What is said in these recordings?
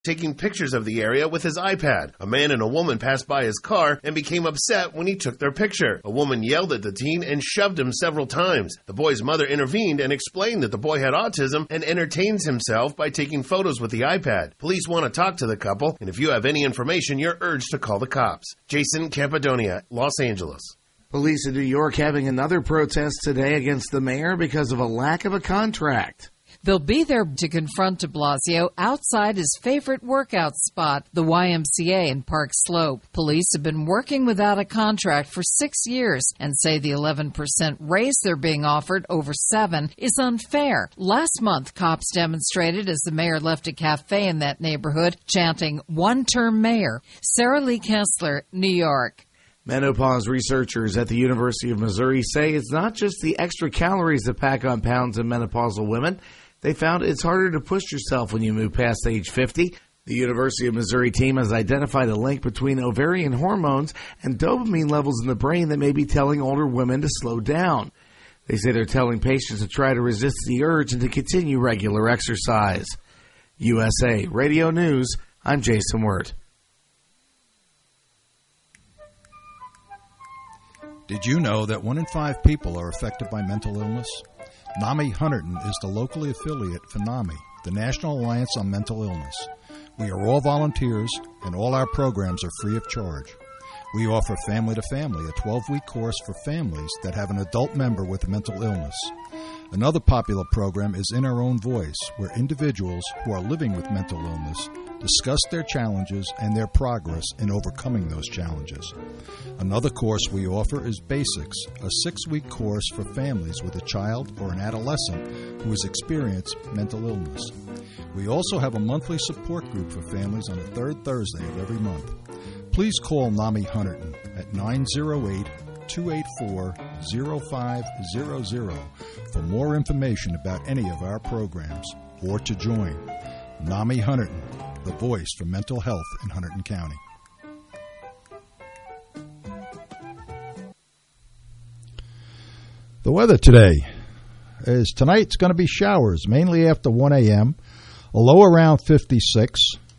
taking pictures of the area with his iPad. A man and a woman passed by his car and became upset when he took their picture. A woman yelled at the teen and shoved him several times. The boy's mother intervened and explained that the boy had autism and entertains himself by taking photos with the iPad. Police want to talk to the couple, and if you have any information, you're urged to call the cops. Jason Capadonia, Los Angeles. Police in New York having another protest today against the mayor because of a lack of a contract. They'll be there to confront de Blasio outside his favorite workout spot, the YMCA in Park Slope. Police have been working without a contract for 6 years and say the 11% raise they're being offered over 7 is unfair. Last month, cops demonstrated as the mayor left a cafe in that neighborhood chanting, "One-term mayor." Sarah Lee Kessler, New York. Menopause researchers at the University of Missouri say it's not just the extra calories that pack on pounds in menopausal women. They found it's harder to push yourself when you move past age 50. The University of Missouri team has identified a link between ovarian hormones and dopamine levels in the brain that may be telling older women to slow down. They say they're telling patients to try to resist the urge and to continue regular exercise. USA Radio News, I'm Jason Wirt. Did you know that 1 in 5 people are affected by mental illness? NAMI Hunterdon is the locally affiliate for NAMI, the National Alliance on Mental Illness. We are all volunteers, and all our programs are free of charge. We offer Family to Family, a 12-week course for families that have an adult member with a mental illness. Another popular program is In Our Own Voice, where individuals who are living with mental illness discuss their challenges and their progress in overcoming those challenges. Another course we offer is Basics, a 6-week course for families with a child or an adolescent who has experienced mental illness. We also have a monthly support group for families on the 3rd Thursday of every month. Please call NAMI Hunterdon at 908-284-0500 for more information about any of our programs or to join. NAMI Hunterdon, the voice for mental health in Hunterdon County. The weather today is tonight's going to be showers, mainly after 1 a.m., a low around 56.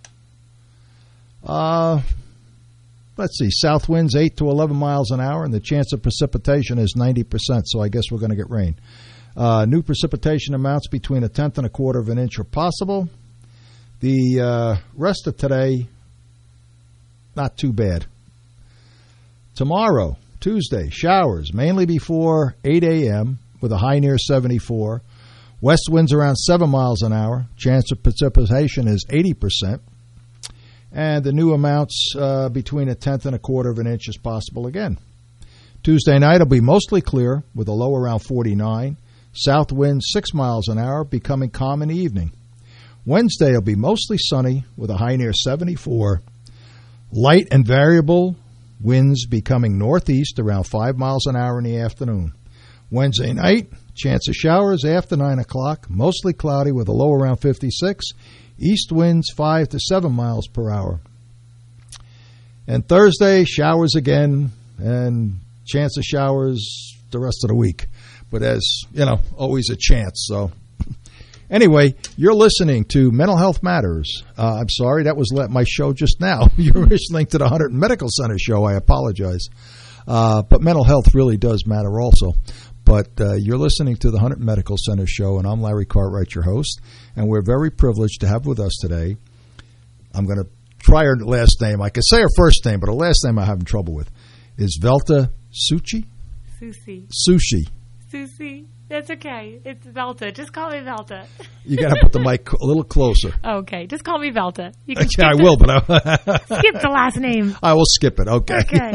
Let's see, south winds 8 to 11 miles an hour, and the chance of precipitation is 90%, so I guess we're going to get rain. New precipitation amounts between 1/10 and 1/4 of an inch are possible. The rest of today, not too bad. Tomorrow, Tuesday, showers, mainly before 8 a.m. with a high near 74. West winds around 7 miles an hour. Chance of precipitation is 80%. And the new amounts between 1/10 and 1/4 of an inch is possible again. Tuesday night will be mostly clear with a low around 49. South winds 6 miles an hour, becoming calm in the evening. Wednesday will be mostly sunny with a high near 74. Light and variable winds becoming northeast around 5 miles an hour in the afternoon. Wednesday night, chance of showers after 9 o'clock, mostly cloudy with a low around 56. East winds 5 to 7 miles per hour. And Thursday, showers again, and chance of showers the rest of the week. But as, you know, always a chance, so... Anyway, you're listening to Mental Health Matters. I'm sorry, that was my show just now. You're listening to the Hunterdon Medical Center show. I apologize. But mental health really does matter also. But you're listening to the Hunterdon Medical Center show, and I'm Larry Cartwright, your host. And we're very privileged to have with us today. I'm going to try her last name. I could say her first name, but her last name I'm having trouble with. Is Velta Sushi? Sushi. That's okay. It's Velta. Just call me Velta. You got to put the mic a little closer. Okay. Just call me Velta. You can I will, but skip the last name. I will skip it. Okay. Okay.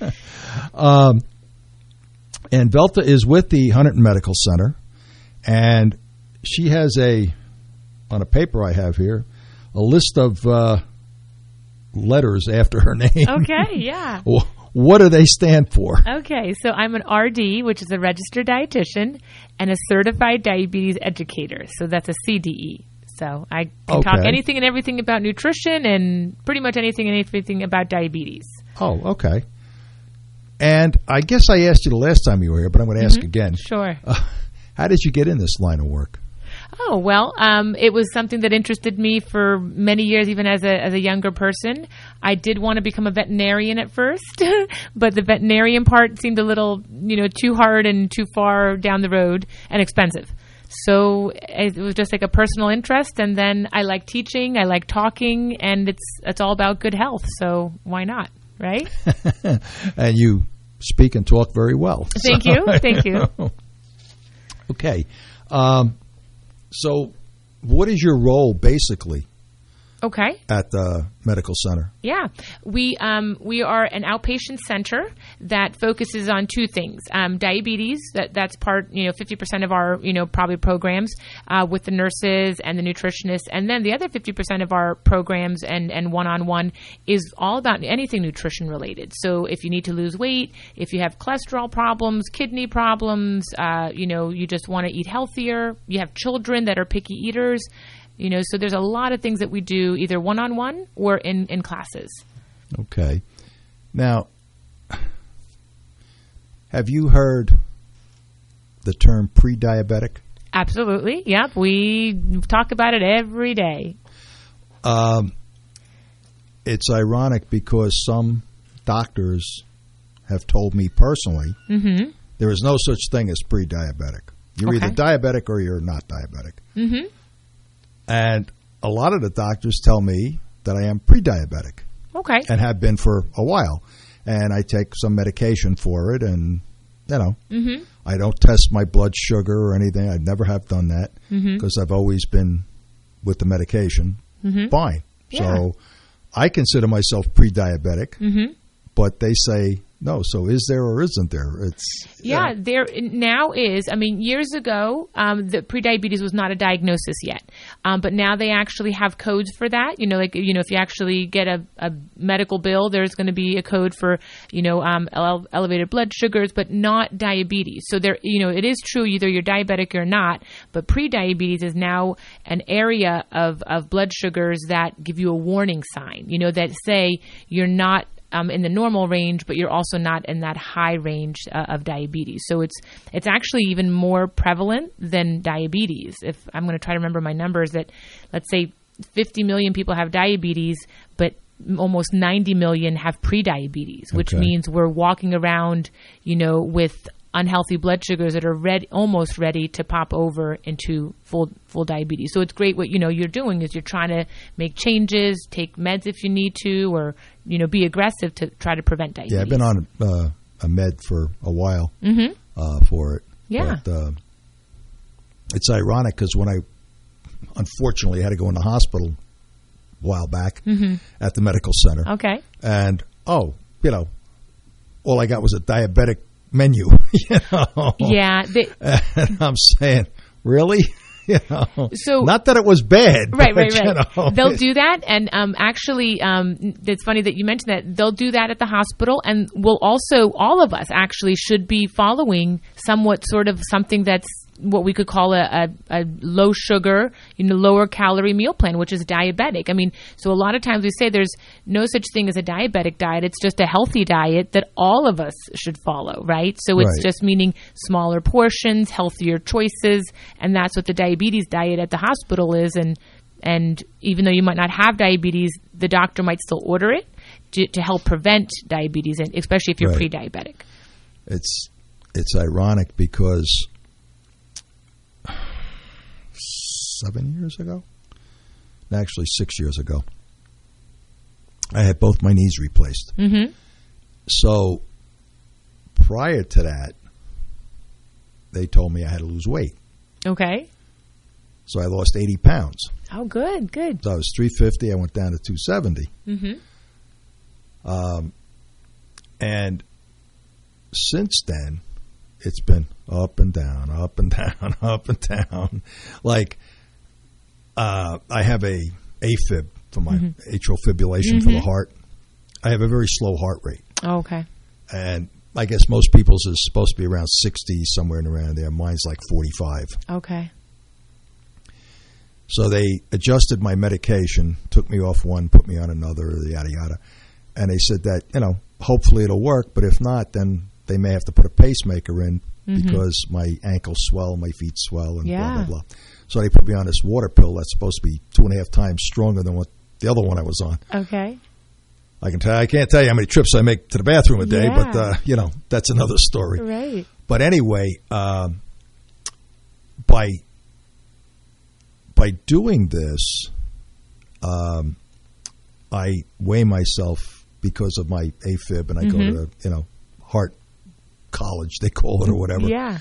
And Velta is with the Hunterdon Medical Center, and she has on a paper I have here, a list of letters after her name. Okay, yeah. What do they stand for? Okay, so I'm an RD, which is a registered dietitian, and a certified diabetes educator. So that's a CDE. So I can talk anything and everything about nutrition and pretty much anything and everything about diabetes. Oh, okay. And I guess I asked you the last time you were here, but I'm going to ask again. Sure. How did you get in this line of work? Oh, well, it was something that interested me for many years, even as a younger person. I did want to become a veterinarian at first, but the veterinarian part seemed a little, too hard and too far down the road and expensive. So it was just like a personal interest, and then I like teaching, I like talking, and it's all about good health, so why not, right? And you speak and talk very well. Thank you. Okay. So what is your role, basically, Okay. at the medical center? Yeah. We are an outpatient center that focuses on two things. Diabetes, that's part, 50% of our, probably programs with the nurses and the nutritionists. And then the other 50% of our programs and one-on-one is all about anything nutrition related. So if you need to lose weight, if you have cholesterol problems, kidney problems, you just want to eat healthier, you have children that are picky eaters, so there's a lot of things that we do either one-on-one or in classes. Okay. Now, have you heard the term pre-diabetic? Absolutely. Yep. We talk about it every day. It's ironic because some doctors have told me personally there is no such thing as pre-diabetic. You're either diabetic or you're not diabetic. Mm-hmm. And a lot of the doctors tell me that I am pre-diabetic. Okay. And have been for a while. And I take some medication for it, and, I don't test my blood sugar or anything. I never have done that because I've always been with the medication fine. Yeah. So I consider myself pre-diabetic, but they say, no, so is there or isn't there? There now is. I mean, years ago, the prediabetes was not a diagnosis yet, but now they actually have codes for that. If you actually get a medical bill, there's going to be a code for, elevated blood sugars, but not diabetes. So there, it is true either you're diabetic or not, but prediabetes is now an area of blood sugars that give you a warning sign, that say you're not in the normal range, but you're also not in that high range of diabetes. So it's actually even more prevalent than diabetes. If I'm going to try to remember my numbers, that let's say 50 million people have diabetes, but almost 90 million have prediabetes, which means we're walking around, with unhealthy blood sugars that are almost ready to pop over into full diabetes. So it's great what you're doing is you're trying to make changes, take meds if you need to, or be aggressive to try to prevent diabetes. Yeah, I've been on a med for a while for it. Yeah, but, it's ironic because when I unfortunately had to go in the hospital a while back at the medical center. Okay, and all I got was a diabetic menu, Yeah. And I'm saying, really? So not that it was bad. Right. They'll do that. And actually, it's funny that you mentioned that. They'll do that at the hospital. And we'll also, all of us actually should be following somewhat sort of something that's what we could call a low sugar, lower calorie meal plan, which is diabetic. I mean, so a lot of times we say there's no such thing as a diabetic diet. It's just a healthy diet that all of us should follow, right? So it's just meaning smaller portions, healthier choices, and that's what the diabetes diet at the hospital is. And even though you might not have diabetes, the doctor might still order it to help prevent diabetes, and especially if you're pre-diabetic. It's ironic because 7 years ago, actually 6 years ago, I had both my knees replaced. So prior to that, they told me I had to lose weight. Okay. So I lost 80 pounds. Oh, good. So I was 350. I went down to 270. And since then, it's been up and down, up and down, up and down. Like, I have a AFib for my atrial fibrillation for the heart. I have a very slow heart rate. Oh, okay. And I guess most people's is supposed to be around 60, somewhere in around there. Mine's like 45. Okay. So they adjusted my medication, took me off one, put me on another, yada, yada. And they said that, hopefully it'll work, but if not, then they may have to put a pacemaker in because my ankles swell, my feet swell, and blah, blah, blah. So they put me on this water pill that's supposed to be 2.5 times stronger than what the other one I was on. Okay. I can't tell you how many trips I make to the bathroom a day, but that's another story. Right. But anyway, by doing this, I weigh myself because of my AFib, and I go to heart college, they call it, or whatever. Yeah.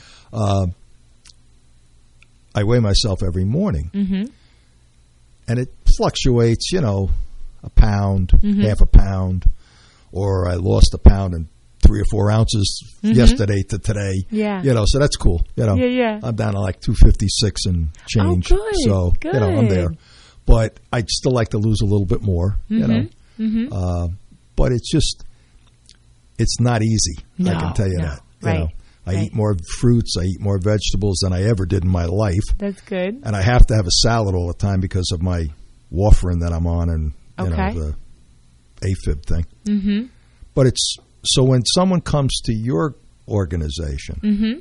I weigh myself every morning, and it fluctuates, a pound, half a pound, or I lost a pound and 3 or 4 ounces yesterday to today. Yeah. So that's cool. Yeah. I'm down to like 256 and change. Oh, good. So, good. I'm there. But I'd still like to lose a little bit more, but it's not easy. No, I can tell you that. Right. I eat more fruits. I eat more vegetables than I ever did in my life. That's good. And I have to have a salad all the time because of my warfarin that I'm on and the AFib thing. Mm-hmm. But so when someone comes to your organization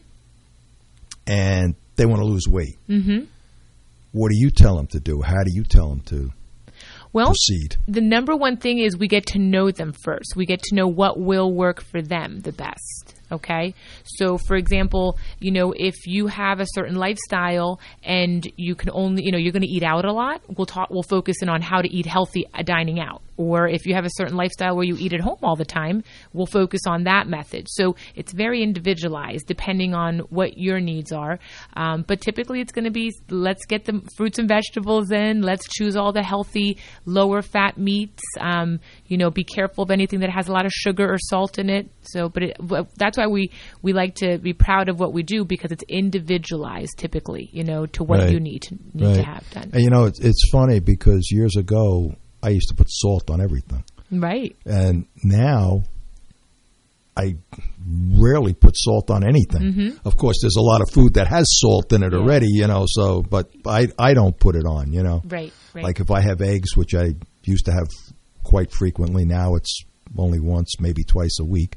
and they want to lose weight, what do you tell them to do? How do you tell them to proceed? The number one thing is we get to know them first. We get to know what will work for them the best. Okay. So for example, if you have a certain lifestyle and you can only, you're going to eat out a lot, we'll focus in on how to eat healthy dining out. Or if you have a certain lifestyle where you eat at home all the time, we'll focus on that method. So it's very individualized depending on what your needs are. But typically it's going to be, let's get the fruits and vegetables in. Let's choose all the healthy, lower fat meats. Be careful of anything that has a lot of sugar or salt in it. So, that's why we like to be proud of what we do, because it's individualized typically, to what you need to have done. And it's funny because years ago I used to put salt on everything. Right. And now I rarely put salt on anything. Of course, there's a lot of food that has salt in it already, but I don't put it on, Right. Like if I have eggs, which I used to have quite frequently, now it's only once, maybe twice a week.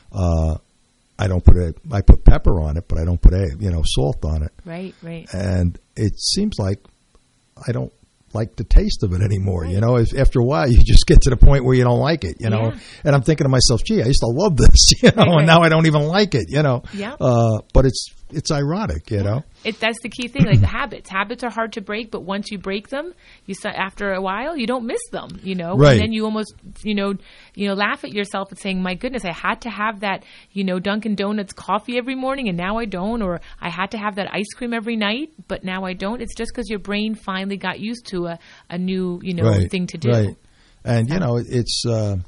I don't put I put pepper on it, but I don't put salt on it. Right. And it seems like I don't like the taste of it anymore. Right. After a while, you just get to the point where you don't like it. And I'm thinking to myself, gee, I used to love this, and now I don't even like it. Yeah. But it's ironic, That's the key thing, like the habits. Habits are hard to break, but once you break them, after a while, you don't miss them, Right. And then you almost, laugh at yourself and saying, my goodness, I had to have that, Dunkin' Donuts coffee every morning and now I don't, or I had to have that ice cream every night, but now I don't. It's just because your brain finally got used to a new, thing to do. Right. And, it's,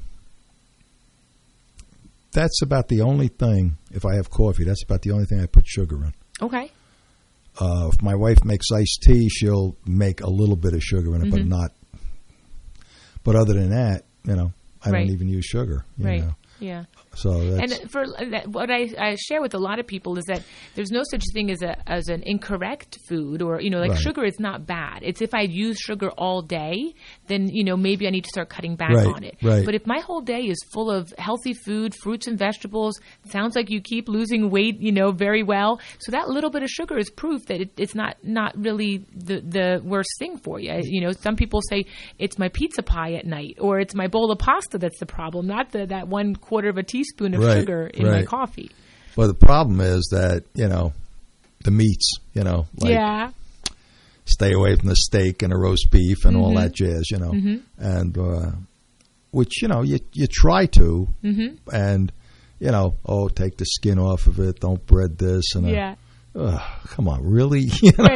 that's about the only thing, if I have coffee, that's about the only thing I put sugar in. Okay. If my wife makes iced tea, she'll make a little bit of sugar in it, but not. But other than that, I don't even use sugar. Right. Yeah. So that's, and for what I share with a lot of people is that there's no such thing as an incorrect food, or right. Sugar is not bad. It's if I use sugar all day, then maybe I need to start cutting back right. on it. Right. But if my whole day is full of healthy food, fruits and vegetables, it sounds like you keep losing weight, very well. So that little bit of sugar is proof that it's not really the worst thing for you. Some people say it's my pizza pie at night, or it's my bowl of pasta that's the problem, not that 1/4 of a teaspoon of right. sugar in my coffee. Well, the problem is that, the meats, yeah. Stay away from the steak and the roast beef and all that jazz, and which, you try to, and, take the skin off of it, don't bread this, and come on, really?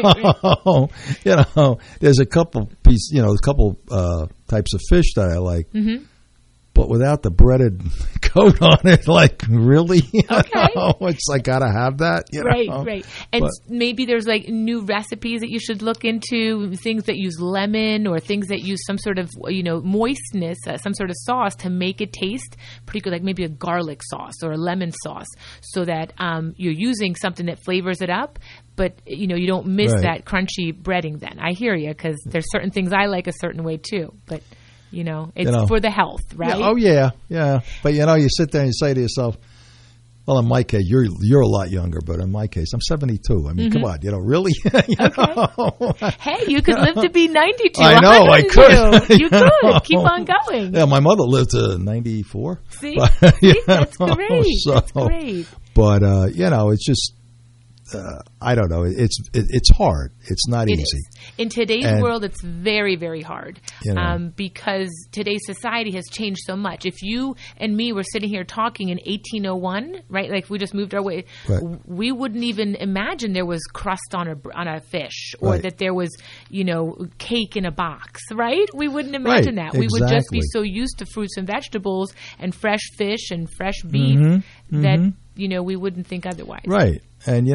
Right. There's a couple types of fish that I like. But without the breaded coat on it, really? Okay. It's like, gotta have that, Right. And maybe there's new recipes that you should look into, things that use lemon or things that use some sort of, moistness, some sort of sauce to make it taste pretty good, like maybe a garlic sauce or a lemon sauce, so that you're using something that flavors it up, but, you don't miss that crunchy breading then. I hear you, because there's certain things I like a certain way too, but... it's for the health, right? Yeah. Oh, yeah. But, you sit there and you say to yourself, Well, in my case, you're a lot younger, but in my case, I'm 72. I mean, come on, really? Okay. Hey, you could live to be 92. I know, I could. You could. Keep on going. Yeah, my mother lived to 94. See? That's great. That's great. But, it's just, I don't know. It's hard. It's not easy. In today's world, it's very, very hard because today's society has changed so much. If you and me were sitting here talking in 1801, right? Like we just moved our way, we wouldn't even imagine there was crust on a fish or that there was, cake in a box, right? We wouldn't imagine that. We would just be so used to fruits and vegetables and fresh fish and fresh beef that, we wouldn't think otherwise. Right. And,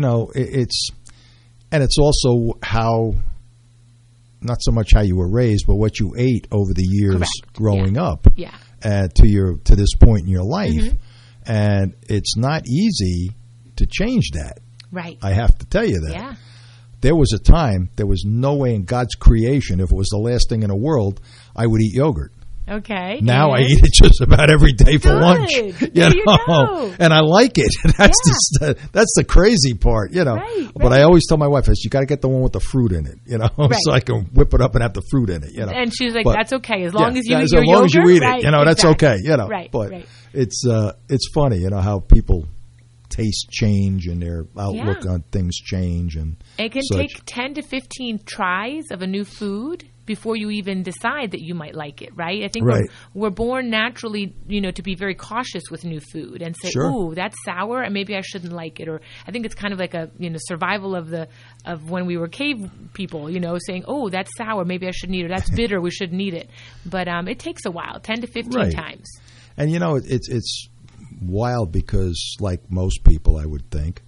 it's also how, not so much how you were raised, but what you ate over the years growing up to this point in your life. And it's not easy to change that. Right. I have to tell you that. Yeah. There was a time, there was no way in God's creation, if it was the last thing in the world, I would eat yogurt. Okay. Now I eat it just about every day for lunch. You know. And I like it. That's the crazy part, Right, But I always tell my wife, you got to get the one with the fruit in it, so I can whip it up and have the fruit in it, And she's like, that's okay as long as you eat your yogurt. As long as you eat it, that's okay, Right. But it's funny, how people taste change and their outlook on things change, and it can take 10 to 15 tries of a new food before you even decide that you might like it, right? I think we're born naturally, to be very cautious with new food and say, "Ooh, that's sour, and maybe I shouldn't like it." Or I think it's kind of like a survival of when we were cave people, saying, "Oh, that's sour, maybe I shouldn't eat it. Or that's bitter, we shouldn't eat it." But it takes a while, 10 to 15 times. And it's wild because, like most people, I would think,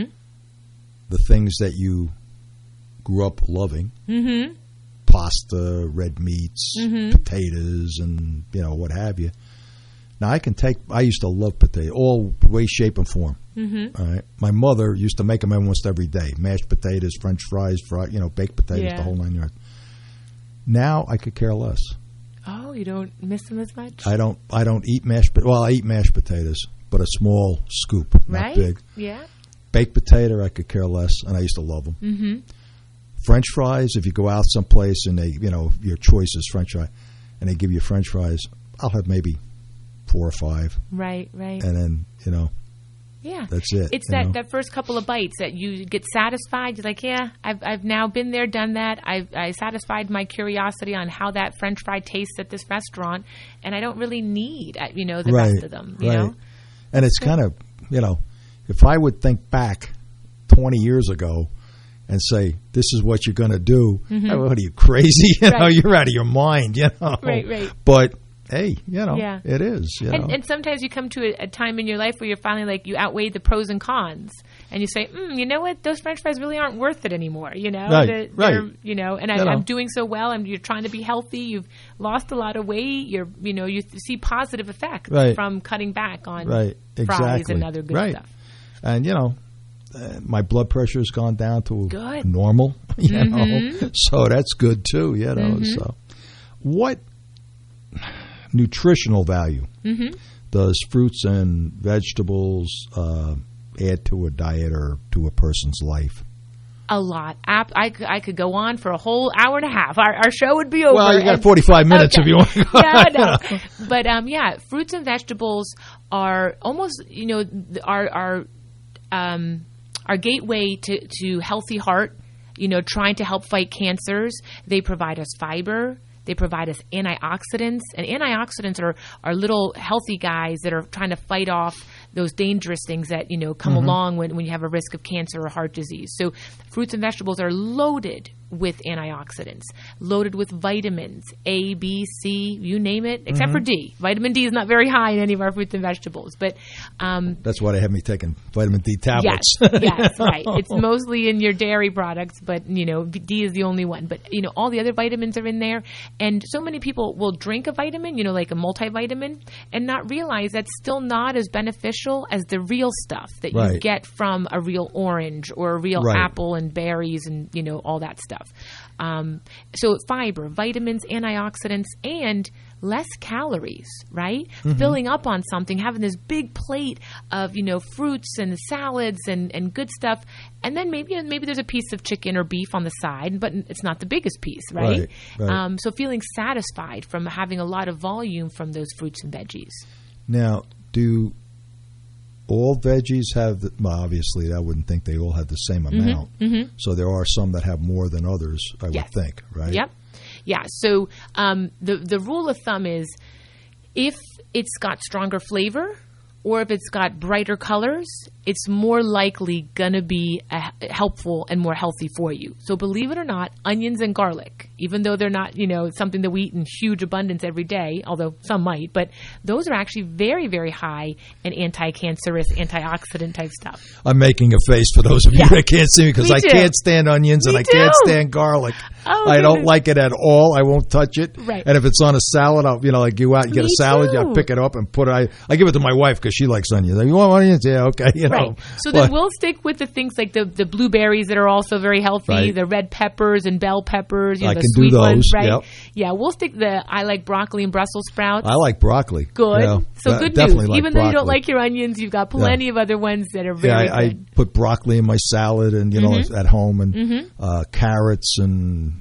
the things that you grew up loving. Pasta, red meats, potatoes, and what have you. Now I used to love potatoes, all way, shape, and form. All right, my mother used to make them almost every day: mashed potatoes, French fries, baked potatoes, the whole 9 yards. Now I could care less. Oh, you don't miss them as much? I don't eat I eat mashed potatoes, but a small scoop, not big. Yeah. Baked potato, I could care less, and I used to love them. French fries, if you go out someplace and they, your choice is French fry, and they give you French fries, I'll have maybe 4 or 5. Right. And then, that's it. It's that first couple of bites that you get satisfied. You're like, I've now been there, done that. I satisfied my curiosity on how that French fry tastes at this restaurant, and I don't really need, the rest of them, you know? And it's kind of, if I would think back 20 years ago, and say, this is what you're going to do. What are you, crazy? You're out of your mind, Right. But, hey, it is. And sometimes you come to a time in your life where you're finally like, you outweigh the pros and cons. And you say, you know what? Those French fries really aren't worth it anymore, Right. And I'm doing so well. You're trying to be healthy. You've lost a lot of weight. You see positive effects from cutting back on fries and other good stuff. And, my blood pressure has gone down to normal, so that's good too, So, what nutritional value does fruits and vegetables add to a diet or to a person's life? A lot. I could go on for a whole hour and a half. Our show would be over. Well, you got 45 minutes if you want to go. No. But fruits and vegetables are almost, our gateway to healthy heart, trying to help fight cancers. They provide us fiber. They provide us antioxidants. And antioxidants are little healthy guys that are trying to fight off those dangerous things that, come along when you have a risk of cancer or heart disease. So fruits and vegetables are loaded with antioxidants, loaded with vitamins, A, B, C, you name it, except for D. Vitamin D is not very high in any of our fruits and vegetables. But that's why they have me taking vitamin D tablets. Yes, right. It's mostly in your dairy products, but, D is the only one. But, all the other vitamins are in there. And so many people will drink a vitamin, like a multivitamin, and not realize that's still not as beneficial as the real stuff that you get from a real orange or a real apple and berries and, all that stuff. So fiber, vitamins, antioxidants, and less calories, right? Filling up on something, having this big plate of, fruits and salads and good stuff. And then maybe there's a piece of chicken or beef on the side, but it's not the biggest piece, right? Right. So feeling satisfied from having a lot of volume from those fruits and veggies. Now, do all veggies have, obviously I wouldn't think they all have the same amount. So there are some that have more than others, I would think, right? Yep. Yeah. So the rule of thumb is if it's got stronger flavor or if it's got brighter colors, it's more likely going to be helpful and more healthy for you. So believe it or not, onions and garlic, even though they're not, something that we eat in huge abundance every day, although some might, but those are actually very, very high in anti-cancerous, antioxidant type stuff. I'm making a face for those of you that can't see me because I can't stand onions and I can't stand garlic. Oh, I don't like it at all. I won't touch it. Right. And if it's on a salad, I'll, like you out and get a salad, I pick it up and put it. I give it to my wife because she likes onions. You want onions? Yeah, okay. Right. So then we'll stick with the things like the blueberries that are also very healthy, the red peppers and bell peppers, I the can sweet do those, ones, right? yep. Yeah, we'll stick I like broccoli and Brussels sprouts. I like broccoli. Good. Yeah, So good definitely news. like Even though you don't broccoli. like your onions, you've got plenty of other ones that are very I good. put broccoli in my salad and, at home and carrots and,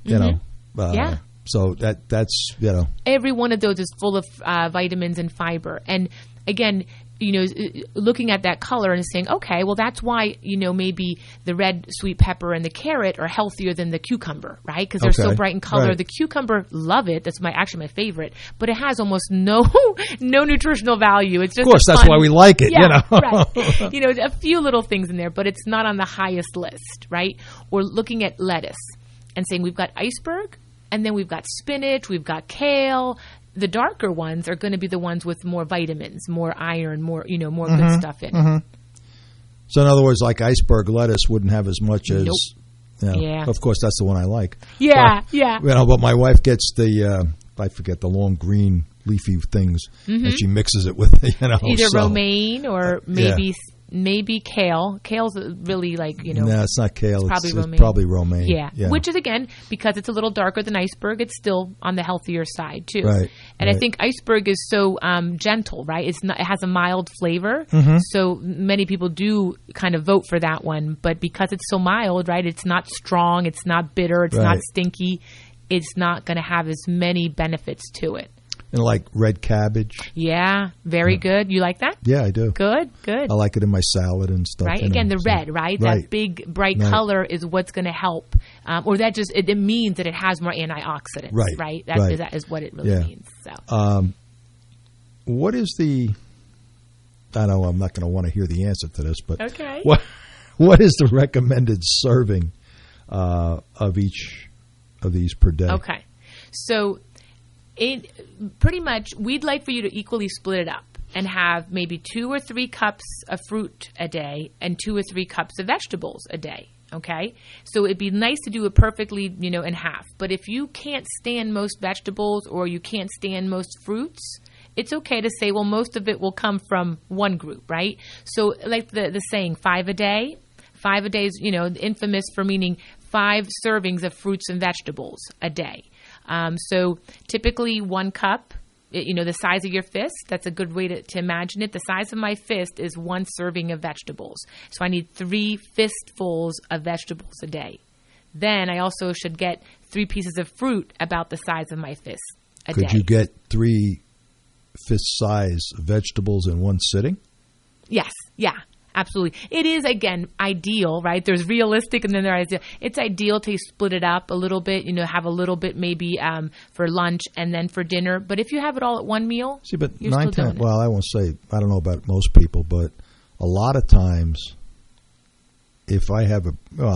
so that's, Every one of those is full of vitamins and fiber. And again, looking at that color and saying, okay, well, that's why, maybe the red sweet pepper and the carrot are healthier than the cucumber, right? Because they're so bright in color. Right. The cucumber, love it. That's actually my favorite. But it has almost no nutritional value. It's just of course, that's why we like it, right. A few little things in there, but it's not on the highest list, right? Or looking at lettuce and saying we've got iceberg, and then we've got spinach, we've got kale. The darker ones are going to be the ones with more vitamins, more iron, more good stuff in it. So in other words, like iceberg lettuce wouldn't have as much as. Yeah. Of course, that's the one I like. Yeah, But my wife gets the I forget the long green leafy things, and she mixes it with either romaine or maybe kale. Kale's really No, it's not kale. It's probably romaine. Yeah. Which is, again, because it's a little darker than iceberg, it's still on the healthier side too. Right. And I think iceberg is so gentle, right? It has a mild flavor, so many people do kind of vote for that one. But because it's so mild, right? It's not strong, it's not bitter, it's not stinky. It's not going to have as many benefits to it. And like red cabbage. Yeah, very good. You like that? Yeah, I do. Good. I like it in my salad and stuff. Right? Again, the red, right? That big, bright color is what's going to help. Or that just, it means that it has more antioxidants, right? That is what it really means. So, what is I know I'm not going to want to hear the answer to this, but okay. What is the recommended serving of each of these per day? Okay. So, pretty much, we'd like for you to equally split it up and have maybe 2 or 3 cups of fruit a day and 2 or 3 cups of vegetables a day. Okay? So it'd be nice to do it perfectly, in half. But if you can't stand most vegetables or you can't stand most fruits, it's okay to say, well, most of it will come from one group, right? So like the saying, 5 a day. 5 a day is, infamous for meaning 5 servings of fruits and vegetables a day. So typically 1 cup, the size of your fist, that's a good way to imagine it. The size of my fist is 1 serving of vegetables. So I need 3 fistfuls of vegetables a day. Then I also should get 3 pieces of fruit about the size of my fist a day. Could you get 3 fist-size vegetables in one sitting? Yes. Yeah. Absolutely. It is, again, ideal, right? There's realistic and then there's ideal. It's ideal to split it up a little bit, have a little bit maybe for lunch and then for dinner. But if you have it all at one meal, see, but you're 9 still times, doing it. I won't say, I don't know about most people, but a lot of times if I have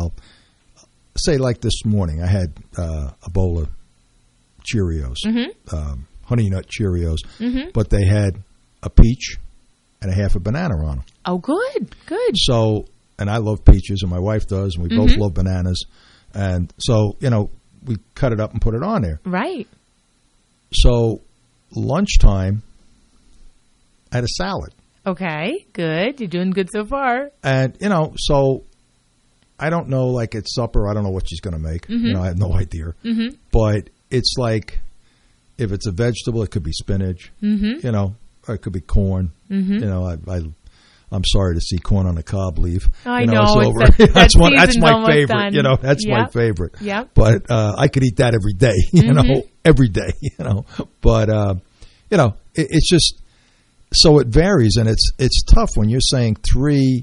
say like this morning, I had a bowl of Cheerios, Honey Nut Cheerios, but they had a peach and a half a banana on them. Oh, good. So, and I love peaches, and my wife does, and we both love bananas. And so, we cut it up and put it on there. Right. So, lunchtime, I had a salad. Okay, good. You're doing good so far. And, so I don't know, like at supper, I don't know what she's going to make. I have no idea. But it's like, if it's a vegetable, it could be spinach, Mm-hmm. Or it could be corn. Mm-hmm. I'm sorry to see corn on the cob leave. I know. It's over. That's my favorite. Done. That's my favorite. Yep. But I could eat that every day. Every day. But it's just so it varies, and it's tough when you're saying 3,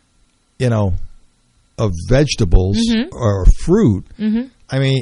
of vegetables or fruit. Mm-hmm. I mean,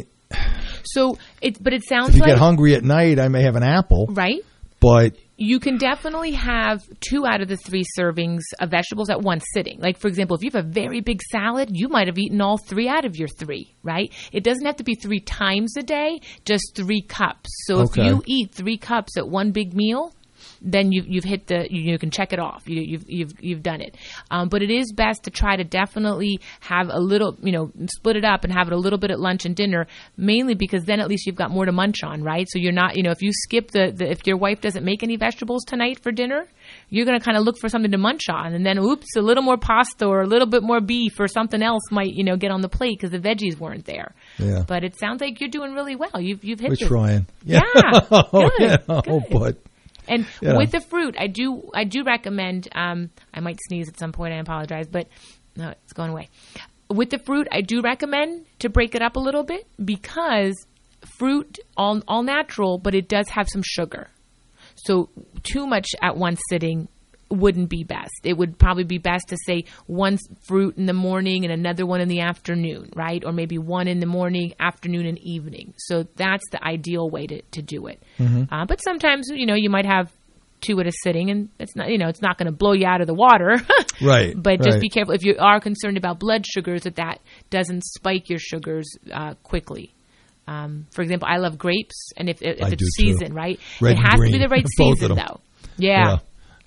but it sounds if you like get hungry at night, I may have an apple, right? But you can definitely have 2 out of the 3 servings of vegetables at one sitting. Like, for example, if you have a very big salad, you might have eaten all 3 out of your 3, right? It doesn't have to be 3 times a day, just 3 cups. So if you eat 3 cups at one big meal, then you've hit you can check it off. You've done it. But it is best to try to definitely have a little, split it up and have it a little bit at lunch and dinner, mainly because then at least you've got more to munch on, right? So you're not, if you skip if your wife doesn't make any vegetables tonight for dinner, you're going to kind of look for something to munch on, and then oops, a little more pasta or a little bit more beef or something else might, get on the plate because the veggies weren't there. Yeah. But it sounds like you're doing really well. You've hit it. We're trying. Yeah. Good. But and with the fruit, I do recommend. I might sneeze at some point. I apologize, but no, it's going away. With the fruit, I do recommend to break it up a little bit because fruit all natural, but it does have some sugar. So too much at one sitting wouldn't be best. It would probably be best to say one fruit in the morning and another one in the afternoon, right? Or maybe one in the morning, afternoon, and evening. So that's the ideal way to do it. Mm-hmm. But sometimes, you might have 2 at a sitting, and it's not, it's not going to blow you out of the water. Right. But just be careful if you are concerned about blood sugars that doesn't spike your sugars quickly. For example, I love grapes, and if it's season, right? Red it has green. to be the right season, though. Yeah.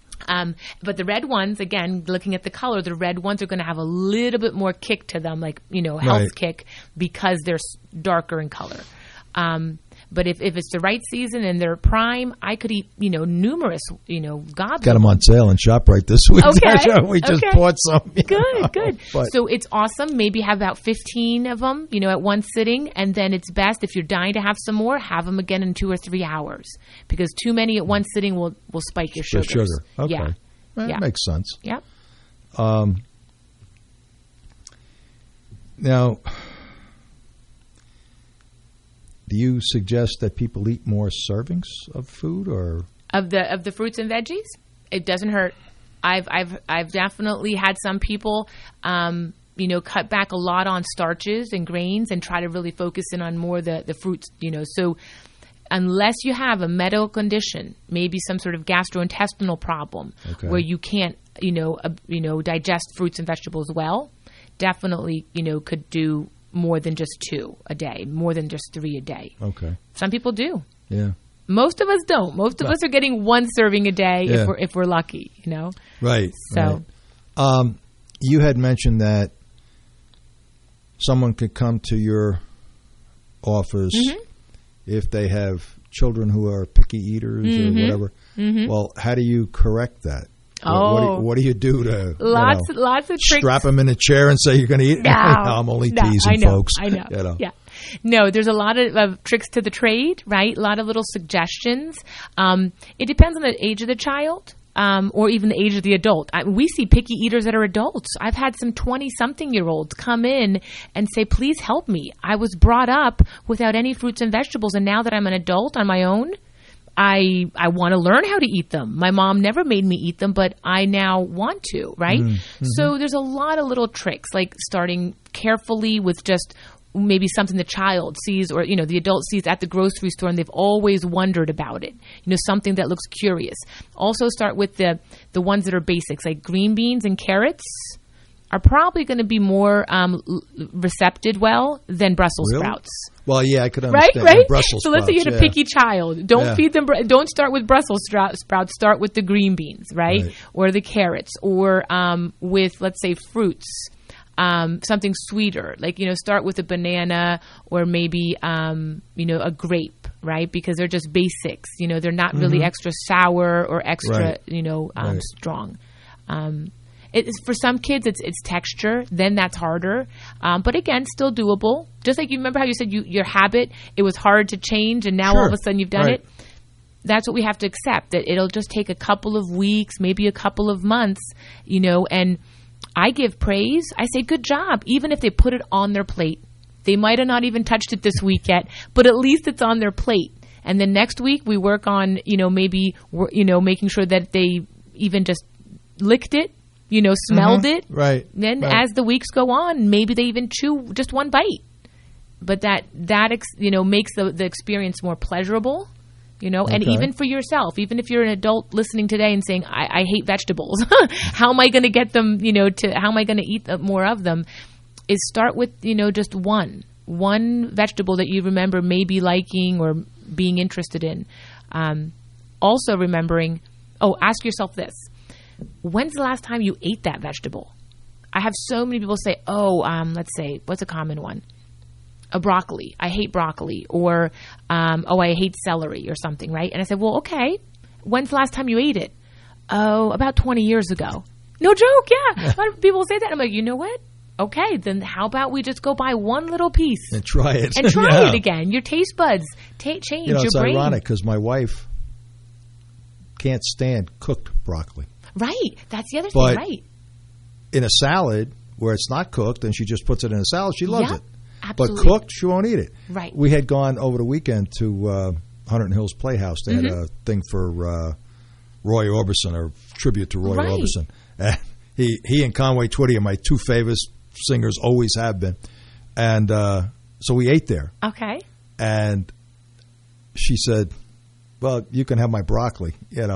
But the red ones, again, looking at the color, the red ones are going to have a little bit more kick to them, like, health kick, because they're darker in color. But if it's the right season and they're prime, I could eat, numerous, gobs. Got them on sale in ShopRite this week. Okay. We just bought some. Good. So it's awesome. Maybe have about 15 of them, at one sitting. And then it's best, if you're dying to have some more, have them again in 2 or 3 hours. Because too many at one sitting will spike your sugars. Sugar. Okay. Yeah. That makes sense. Yep. Now, do you suggest that people eat more servings of food, or of the fruits and veggies? It doesn't hurt. I've definitely had some people, cut back a lot on starches and grains and try to really focus in on more the fruits. So unless you have a medical condition, maybe some sort of gastrointestinal problem where you can't, digest fruits and vegetables well, definitely, could do more than just 2 a day, more than just 3 a day. Okay. Some people do. Yeah. Most of us don't. Most of us are getting 1 serving a day if we're lucky, Right. So, right. You had mentioned that someone could come to your office if they have children who are picky eaters or whatever. Mm-hmm. Well, how do you correct that? What do you do to lots of tricks? Strap them in a chair and say you're going to eat? No, I'm only teasing, folks. I know. Yeah. No, there's a lot of tricks to the trade, right? A lot of little suggestions. It depends on the age of the child. Or even the age of the adult. We see picky eaters that are adults. I've had some 20-something-year-olds come in and say, please help me. I was brought up without any fruits and vegetables, and now that I'm an adult on my own, I want to learn how to eat them. My mom never made me eat them, but I now want to, right? Mm-hmm. So there's a lot of little tricks, like starting carefully with just maybe something the child sees or, the adult sees at the grocery store and they've always wondered about it. Something that looks curious. Also start with the ones that are basics, like green beans and carrots are probably going to be more recepted well than Brussels sprouts. Well, yeah, I could understand. Right? Brussels so let's say you had a picky child. Don't feed them. Don't start with Brussels sprouts. Start with the green beans, right? Or the carrots, or with, let's say, fruits. Something sweeter, like, start with a banana or maybe, a grape, right? Because they're just basics. They're not really extra sour or extra, strong. For some kids, it's texture. Then that's harder. But again, still doable. Just like you remember how you said your habit, it was hard to change, and now all of a sudden you've done it. That's what we have to accept, that it'll just take a couple of weeks, maybe a couple of months, and I give praise. I say, good job. Even if they put it on their plate, they might have not even touched it this week yet, but at least it's on their plate. And then next week we work on, maybe, making sure that they even just licked it, smelled it. Right. Then as the weeks go on, maybe they even chew just one bite. But that makes the experience more pleasurable, and even for yourself, even if you're an adult listening today and saying, I hate vegetables, how am I going to get them, how am I going to eat more of them? Is start with, just one vegetable that you remember maybe liking or being interested in. Also remembering, ask yourself this. When's the last time you ate that vegetable? I have so many people say, let's say, what's a common one? A broccoli. I hate broccoli. Or, I hate celery or something, right? And I said, well, okay. When's the last time you ate it? Oh, about 20 years ago. No joke, yeah. A lot of people say that. I'm like, you know what? Okay, then how about we just go buy one little piece and try it, and try it again. Your taste buds change. It's your brain. Ironic because my wife can't stand cooked broccoli. Right, that's the other thing. Right, in a salad where it's not cooked and she just puts it in a salad, she loves it. Absolutely. But cooked, she won't eat it. Right. We had gone over the weekend to Hunterdon Hills Playhouse. They had a thing for Roy Orbison, or tribute to Roy Orbison. And he and Conway Twitty are my two favorite singers, always have been. And so we ate there. Okay. And she said, well, you can have my broccoli,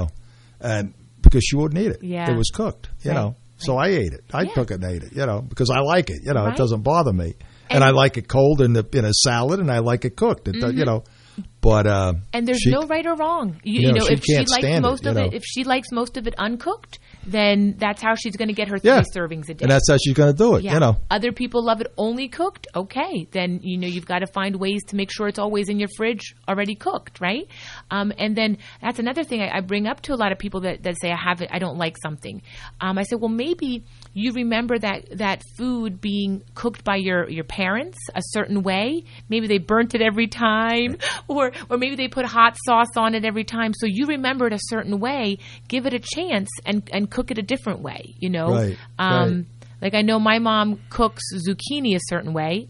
and because she wouldn't eat it. Yeah. It was cooked, know. So I ate it. I took it and ate it, because I like it. It doesn't bother me. And I like it cold in a salad, and I like it cooked. It, but and there's no right or wrong. If she likes most of it, if she likes most of it uncooked, then that's how she's going to get her 3 servings a day. And that's how she's going to do it. Other people love it only cooked. Okay, then you've got to find ways to make sure it's always in your fridge already cooked, right? And then that's another thing I bring up to a lot of people that say I don't like something. I say, well, maybe you remember that food being cooked by your parents a certain way. Maybe they burnt it every time, or maybe they put hot sauce on it every time. So you remember it a certain way. Give it a chance and cook it a different way. Right. Like I know my mom cooks zucchini a certain way.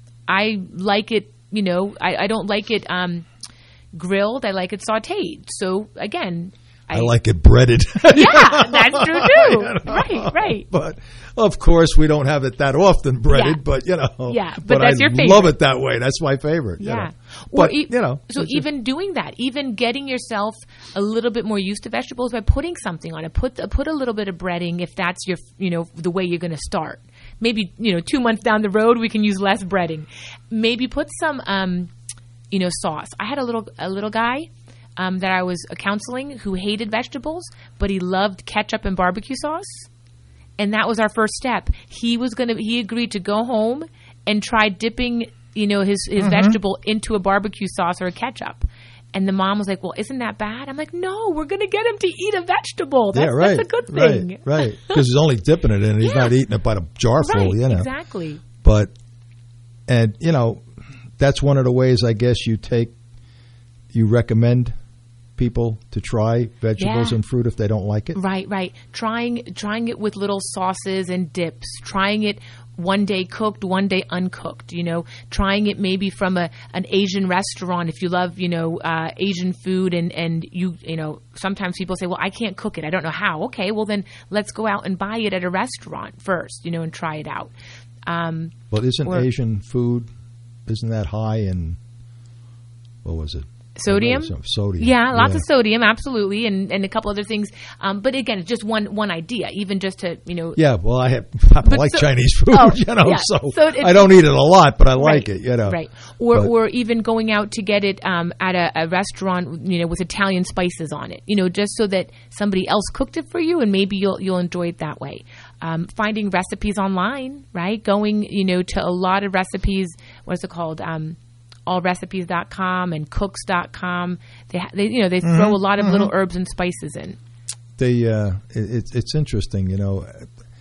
I like it. I don't like it grilled. I like it sautéed. So again, I like it breaded. Yeah, that's true too. Right. But of course, we don't have it that often breaded. But but that's your favorite. Love it that way. That's my favorite. Yeah. But so even doing that, even getting yourself a little bit more used to vegetables by putting something on it. Put a little bit of breading if that's your the way you're going to start. Maybe 2 months down the road we can use less breading. Maybe put some sauce. I had a little guy that I was counseling who hated vegetables, but he loved ketchup and barbecue sauce. And that was our first step. He agreed to go home and try dipping, his vegetable into a barbecue sauce or a ketchup. And the mom was like, well, isn't that bad? I'm like, no, we're going to get him to eat a vegetable. That's a good thing. Right. Because he's only dipping it in. He's not eating it by the jar full, Exactly. But, that's one of the ways I guess you recommend people to try vegetables and fruit if they don't like it. Right. Trying it with little sauces and dips. Trying it one day cooked, one day uncooked. Trying it maybe from an Asian restaurant if you love Asian food and you sometimes people say, well, I can't cook it. I don't know how. Okay, well then let's go out and buy it at a restaurant first. And try it out. Well, Asian food, isn't that high in what was it? Sodium? Sodium. Yeah, lots of sodium, absolutely, and a couple other things. But again, it's just one idea, even just to, Yeah, well, I like Chinese food, so I don't eat it a lot, but I like it, Right. Or even going out to get it at a restaurant, with Italian spices on it, just so that somebody else cooked it for you and maybe you'll enjoy it that way. Finding recipes online, right? Going, to a lot of recipes, what is it called? allrecipes.com and cooks.com. They throw a lot of little herbs and spices in. It's interesting,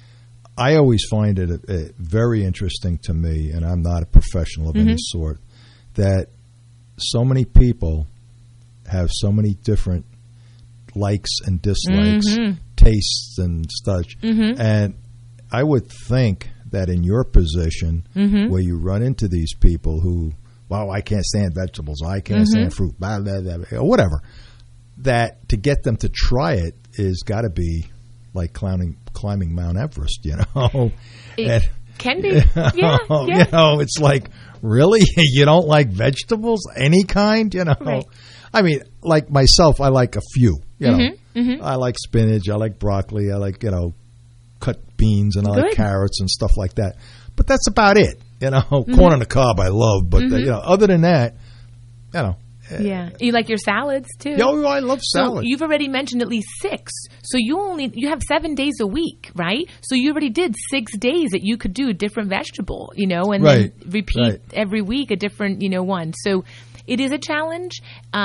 I always find it very interesting to me, and I'm not a professional of any sort, that so many people have so many different likes and dislikes, tastes and such. And I would think that in your position, where you run into these people who, well, I can't stand vegetables, I can't stand fruit, blah, blah, blah, or whatever, that to get them to try it is got to be like climbing Mount Everest, you know. It can be. Yeah. You know, it's like, really? You don't like vegetables? Any kind? You know? Right. I mean, like myself, I like a few. You know, I like spinach, I like broccoli, I like, you know, cut beans, and I like carrots and stuff like that. But that's about it. You know, corn on the cob I love, but you know, other than that, you know. Yeah, you like your salads too. Oh, I love salad. So you've already mentioned at least 6. So you have 7 days a week, right? So you already did 6 days that you could do a different vegetable, you know, and then repeat every week a different, you know, one. So it is a challenge.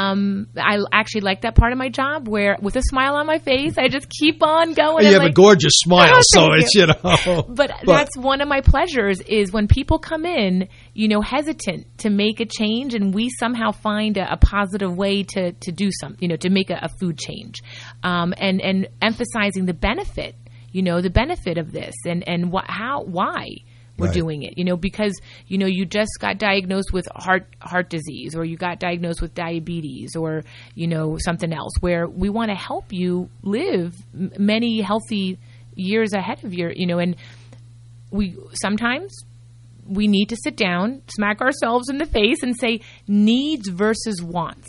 I actually like that part of my job where, with a smile on my face, I just keep on going. You have a gorgeous smile, so it's, you know. But that's one of my pleasures is when people come in, you know, hesitant to make a change, and we somehow find a positive way to do something, you know, to make a food change, and emphasizing the benefit, you know, the benefit of this, and why we're doing it, you know, because, you know, you just got diagnosed with heart disease, or you got diagnosed with diabetes, or, you know, something else, where we want to help you live many healthy years ahead of you know, and sometimes we need to sit down, smack ourselves in the face and say needs versus wants.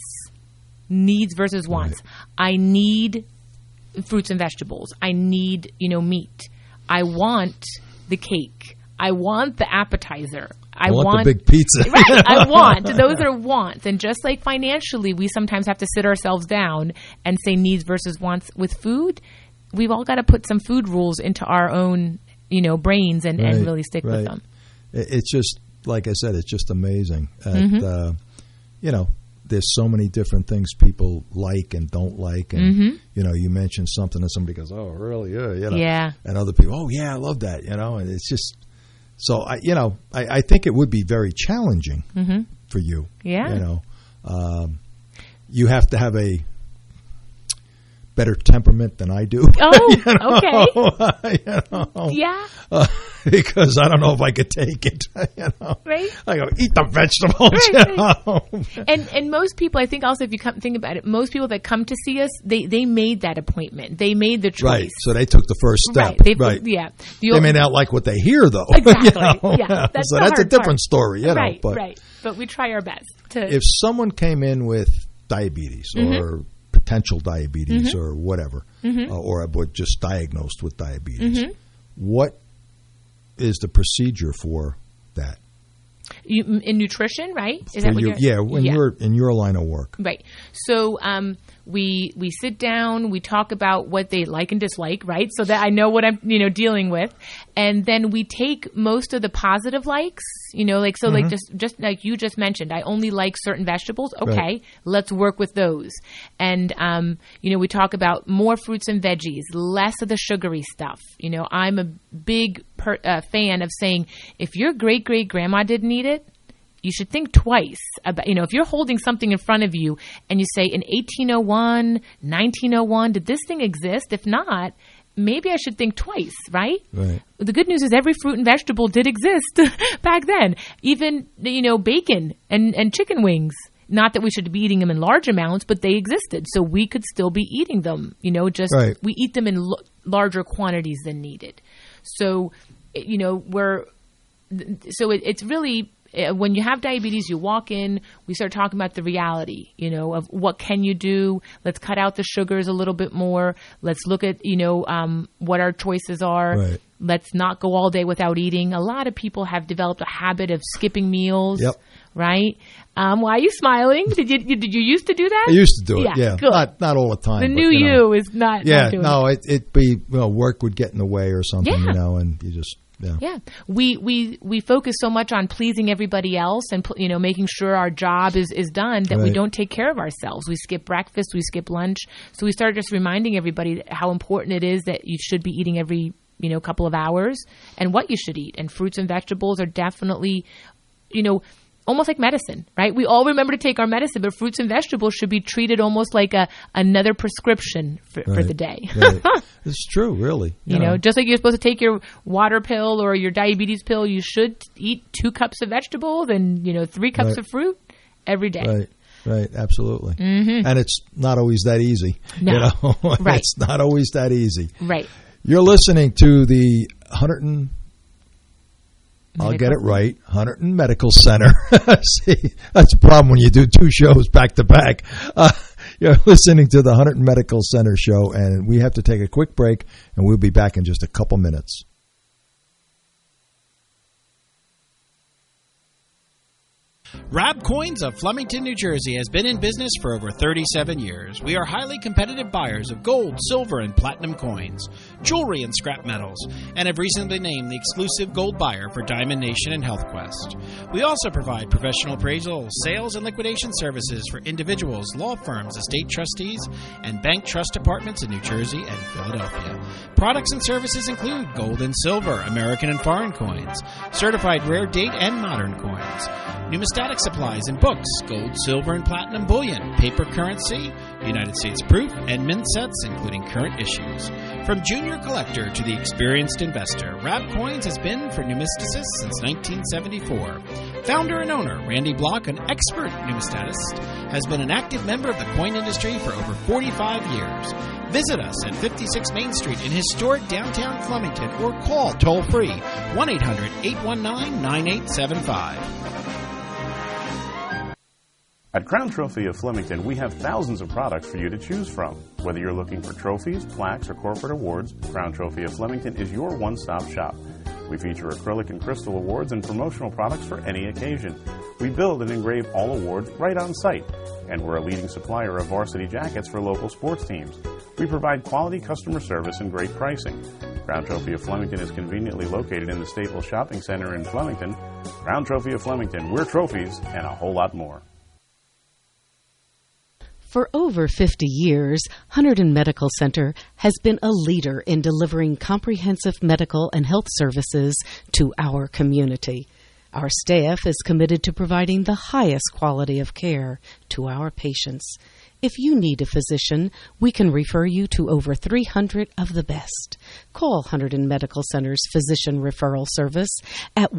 Needs versus wants. I need fruits and vegetables. I need, you know, meat. I want the cake. I want the appetizer. I want the big pizza. Right. I want. Those are wants. And just like financially, we sometimes have to sit ourselves down and say needs versus wants. With food, we've all got to put some food rules into our own, you know, brains and really stick with them. It's just, like I said, it's just amazing. You know, there's so many different things people like and don't like. And, you know, you mention something and somebody goes, oh, really? Yeah. You know? Yeah. And other people, oh, yeah, I love that. You know, and it's just, so, I think it would be very challenging for you. Yeah. You know, you have to have a better temperament than I do. Oh, you know? Okay. You know? Yeah. Because I don't know if I could take it. You know? Right. I go, eat the vegetables. Right. You know? And most people, I think also if you think about it, most people that come to see us, they made that appointment. They made the choice. Right. So they took the first step. Right. Yeah. They may not like what they hear, though. Exactly. You know? Yeah. That's so that's a different story. You know? Right. But right. But we try our best to. If someone came in with diabetes or potential diabetes or whatever, or just diagnosed with diabetes, what is the procedure for that? In nutrition, right? Is that what you're in your line of work, right? So we sit down, we talk about what they like and dislike, right? So that I know what I'm dealing with, and then we take most of the positive likes, like just like you just mentioned, I only like certain vegetables. Okay, right. Let's work with those, and we talk about more fruits and veggies, less of the sugary stuff. I'm a big fan of saying if your great grandma didn't eat it, you should think twice about, if you're holding something in front of you and you say in 1801, 1901, did this thing exist? If not, maybe I should think twice, right? Right. The good news is every fruit and vegetable did exist back then. Even, bacon and chicken wings. Not that we should be eating them in large amounts, but they existed. So we could still be eating them, right. We eat them in larger quantities than needed. So, it's really, when you have diabetes, you walk in, we start talking about the reality, of what can you do? Let's cut out the sugars a little bit more. Let's look at, what our choices are. Right. Let's not go all day without eating. A lot of people have developed a habit of skipping meals. Yep. Right? Why are you smiling? Did you used to do that? I used to do it. Yeah. Good. Not all the time. The new you is not. Yeah. Not doing it'd be work would get in the way or something. Yeah. And you just. Yeah. Yeah. We focus so much on pleasing everybody else and, making sure our job is done that right. we don't take care of ourselves. We skip breakfast, we skip lunch. So we started just reminding everybody how important it is that you should be eating every couple of hours, and what you should eat. And fruits and vegetables are definitely, almost like medicine, right? We all remember to take our medicine, but fruits and vegetables should be treated almost like another prescription for the day. Right. It's true, really. You know, just like you're supposed to take your water pill or your diabetes pill, you should eat 2 cups of vegetables and, 3 cups of fruit every day. Right, absolutely. Mm-hmm. And it's not always that easy. No. Right. It's not always that easy. Right. You're listening to the I'll get it right. Hunterdon Medical Center. See, that's a problem when you do 2 shows back to back. You're listening to the Hunterdon Medical Center show, and we have to take a quick break, and we'll be back in just a couple minutes. Rab Coins of Flemington, New Jersey has been in business for over 37 years. We are highly competitive buyers of gold, silver, and platinum coins, jewelry, and scrap metals, and have recently named the exclusive gold buyer for Diamond Nation and HealthQuest. We also provide professional appraisal, sales, and liquidation services for individuals, law firms, estate trustees, and bank trust departments in New Jersey and Philadelphia. Products and services include gold and silver, American and foreign coins, certified rare date and modern coins, numismatic supplies and books, gold, silver, and platinum bullion, paper currency, United States proof, and mint sets, including current issues. From junior collector to the experienced investor, Rab Coins has been for numismaticists since 1974. Founder and owner, Randy Block, an expert numismatist, has been an active member of the coin industry for over 45 years. Visit us at 56 Main Street in historic downtown Flemington or call toll-free 1-800-819-9875. At Crown Trophy of Flemington, we have thousands of products for you to choose from. Whether you're looking for trophies, plaques, or corporate awards, Crown Trophy of Flemington is your one-stop shop. We feature acrylic and crystal awards and promotional products for any occasion. We build and engrave all awards right on site, and we're a leading supplier of varsity jackets for local sports teams. We provide quality customer service and great pricing. Crown Trophy of Flemington is conveniently located in the Staples Shopping Center in Flemington. Crown Trophy of Flemington, we're trophies and a whole lot more. For over 50 years, Hunterdon Medical Center has been a leader in delivering comprehensive medical and health services to our community. Our staff is committed to providing the highest quality of care to our patients. If you need a physician, we can refer you to over 300 of the best. Call Hunterdon Medical Center's Physician Referral Service at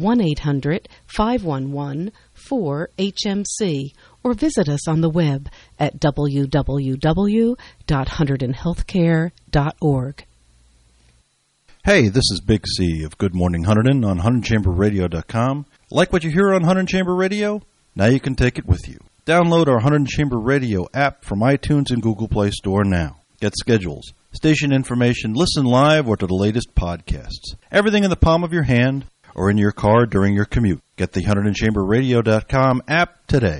1-800-511-4HMC or visit us on the web at www.hunterdonhealthcare.org. Hey, this is Big C of Good Morning Hunterdon on HunterdonChamberRadio.com. Like what you hear on Hunterdon Chamber Radio? Now you can take it with you. Download our Hunterdon Chamber Radio app from iTunes and Google Play Store now. Get schedules, station information, listen live, or to the latest podcasts. Everything in the palm of your hand or in your car during your commute. Get the HunterdonChamberRadio.com app today.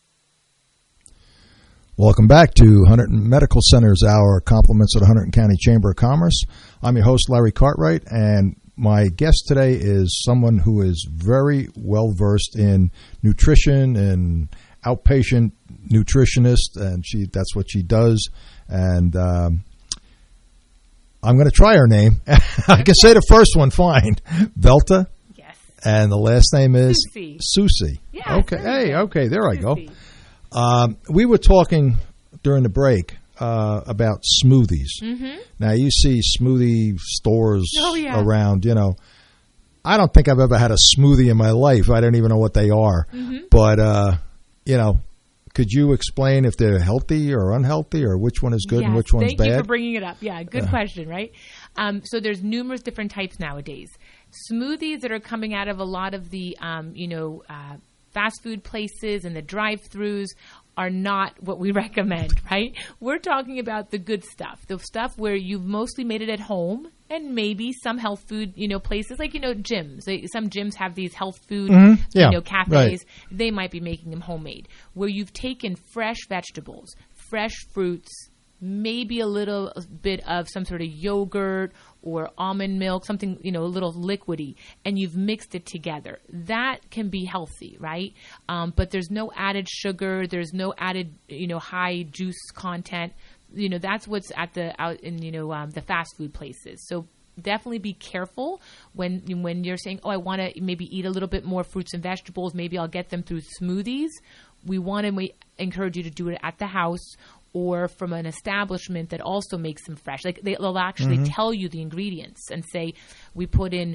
Welcome back to Hunterdon Medical Center's Hour, compliments of the Hunterdon County Chamber of Commerce. I'm your host, Larry Cartwright, and my guest today is someone who is very well-versed in nutrition and outpatient nutritionist, and that's what she does. And I'm going to try her name. I can say the first one fine. Velta? Yes. And the last name is? Susie. Yes, okay. Hey, okay, there I go. We were talking during the break about smoothies. Mm-hmm. Now, you see smoothie stores around, I don't think I've ever had a smoothie in my life. I don't even know what they are. Mm-hmm. But, could you explain if they're healthy or unhealthy or which one is good and which one's bad? Thank you for bringing it up. Yeah, good question, right? So there's numerous different types nowadays. Smoothies that are coming out of a lot of the, fast food places and the drive-thrus are not what we recommend, right? We're talking about the good stuff, the stuff where you've mostly made it at home and maybe some health food, places like, gyms. Some gyms have these health food, cafes. Right. They might be making them homemade, where you've taken fresh vegetables, fresh fruits, maybe a little bit of some sort of yogurt or almond milk, something, a little liquidy, and you've mixed it together. That can be healthy, right? But there's no added sugar. There's no added, high juice content. That's what's out in, the fast food places. So definitely be careful when you're saying, oh, I want to maybe eat a little bit more fruits and vegetables. Maybe I'll get them through smoothies. We want to encourage you to do it at the house or from an establishment that also makes them fresh. Like they'll actually tell you the ingredients and say, we put in,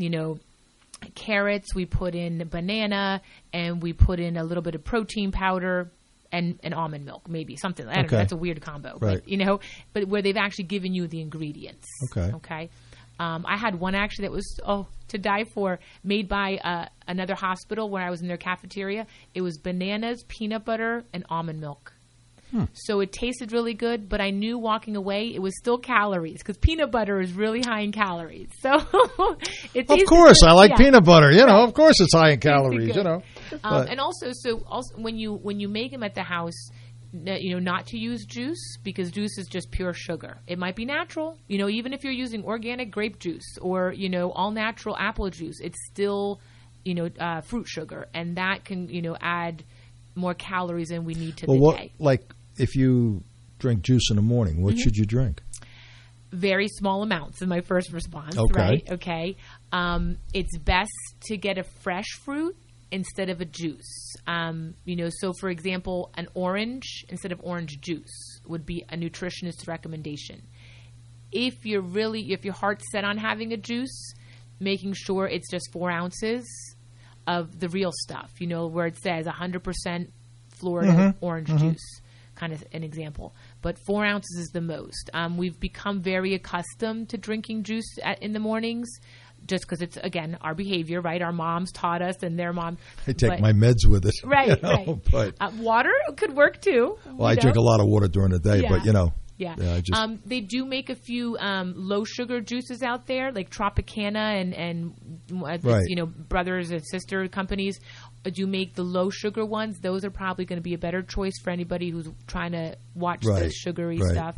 carrots, we put in banana, and we put in a little bit of protein powder and almond milk, maybe something. I don't know. That's a weird combo, right. But where they've actually given you the ingredients. Okay. I had one actually that was to die for, made by another hospital where I was in their cafeteria. It was bananas, peanut butter, and almond milk. So it tasted really good, but I knew walking away it was still calories because peanut butter is really high in calories. So it of course, I like peanut butter. Of course it's high in calories. And also when you make them at the house, not to use juice because juice is just pure sugar. It might be natural, even if you're using organic grape juice or all natural apple juice, it's still fruit sugar, and that can add more calories than we need to the day. Like if you drink juice in the morning, what should you drink? Very small amounts is my first response. Okay. Right? Okay. It's best to get a fresh fruit instead of a juice. So for example, an orange instead of orange juice would be a nutritionist's recommendation. If your heart's set on having a juice, making sure it's just 4 ounces of the real stuff, where it says 100% Florida orange juice, kind of an example. But 4 ounces is the most. We've become very accustomed to drinking juice in the mornings just because it's, again, our behavior, right? Our moms taught us and their mom. I take my meds with it. Right, right. But, water could work too. Well, I drink a lot of water during the day, but Yeah. They do make a few low sugar juices out there, like Tropicana and brothers and sister companies do make the low sugar ones. Those are probably going to be a better choice for anybody who's trying to watch the sugary stuff.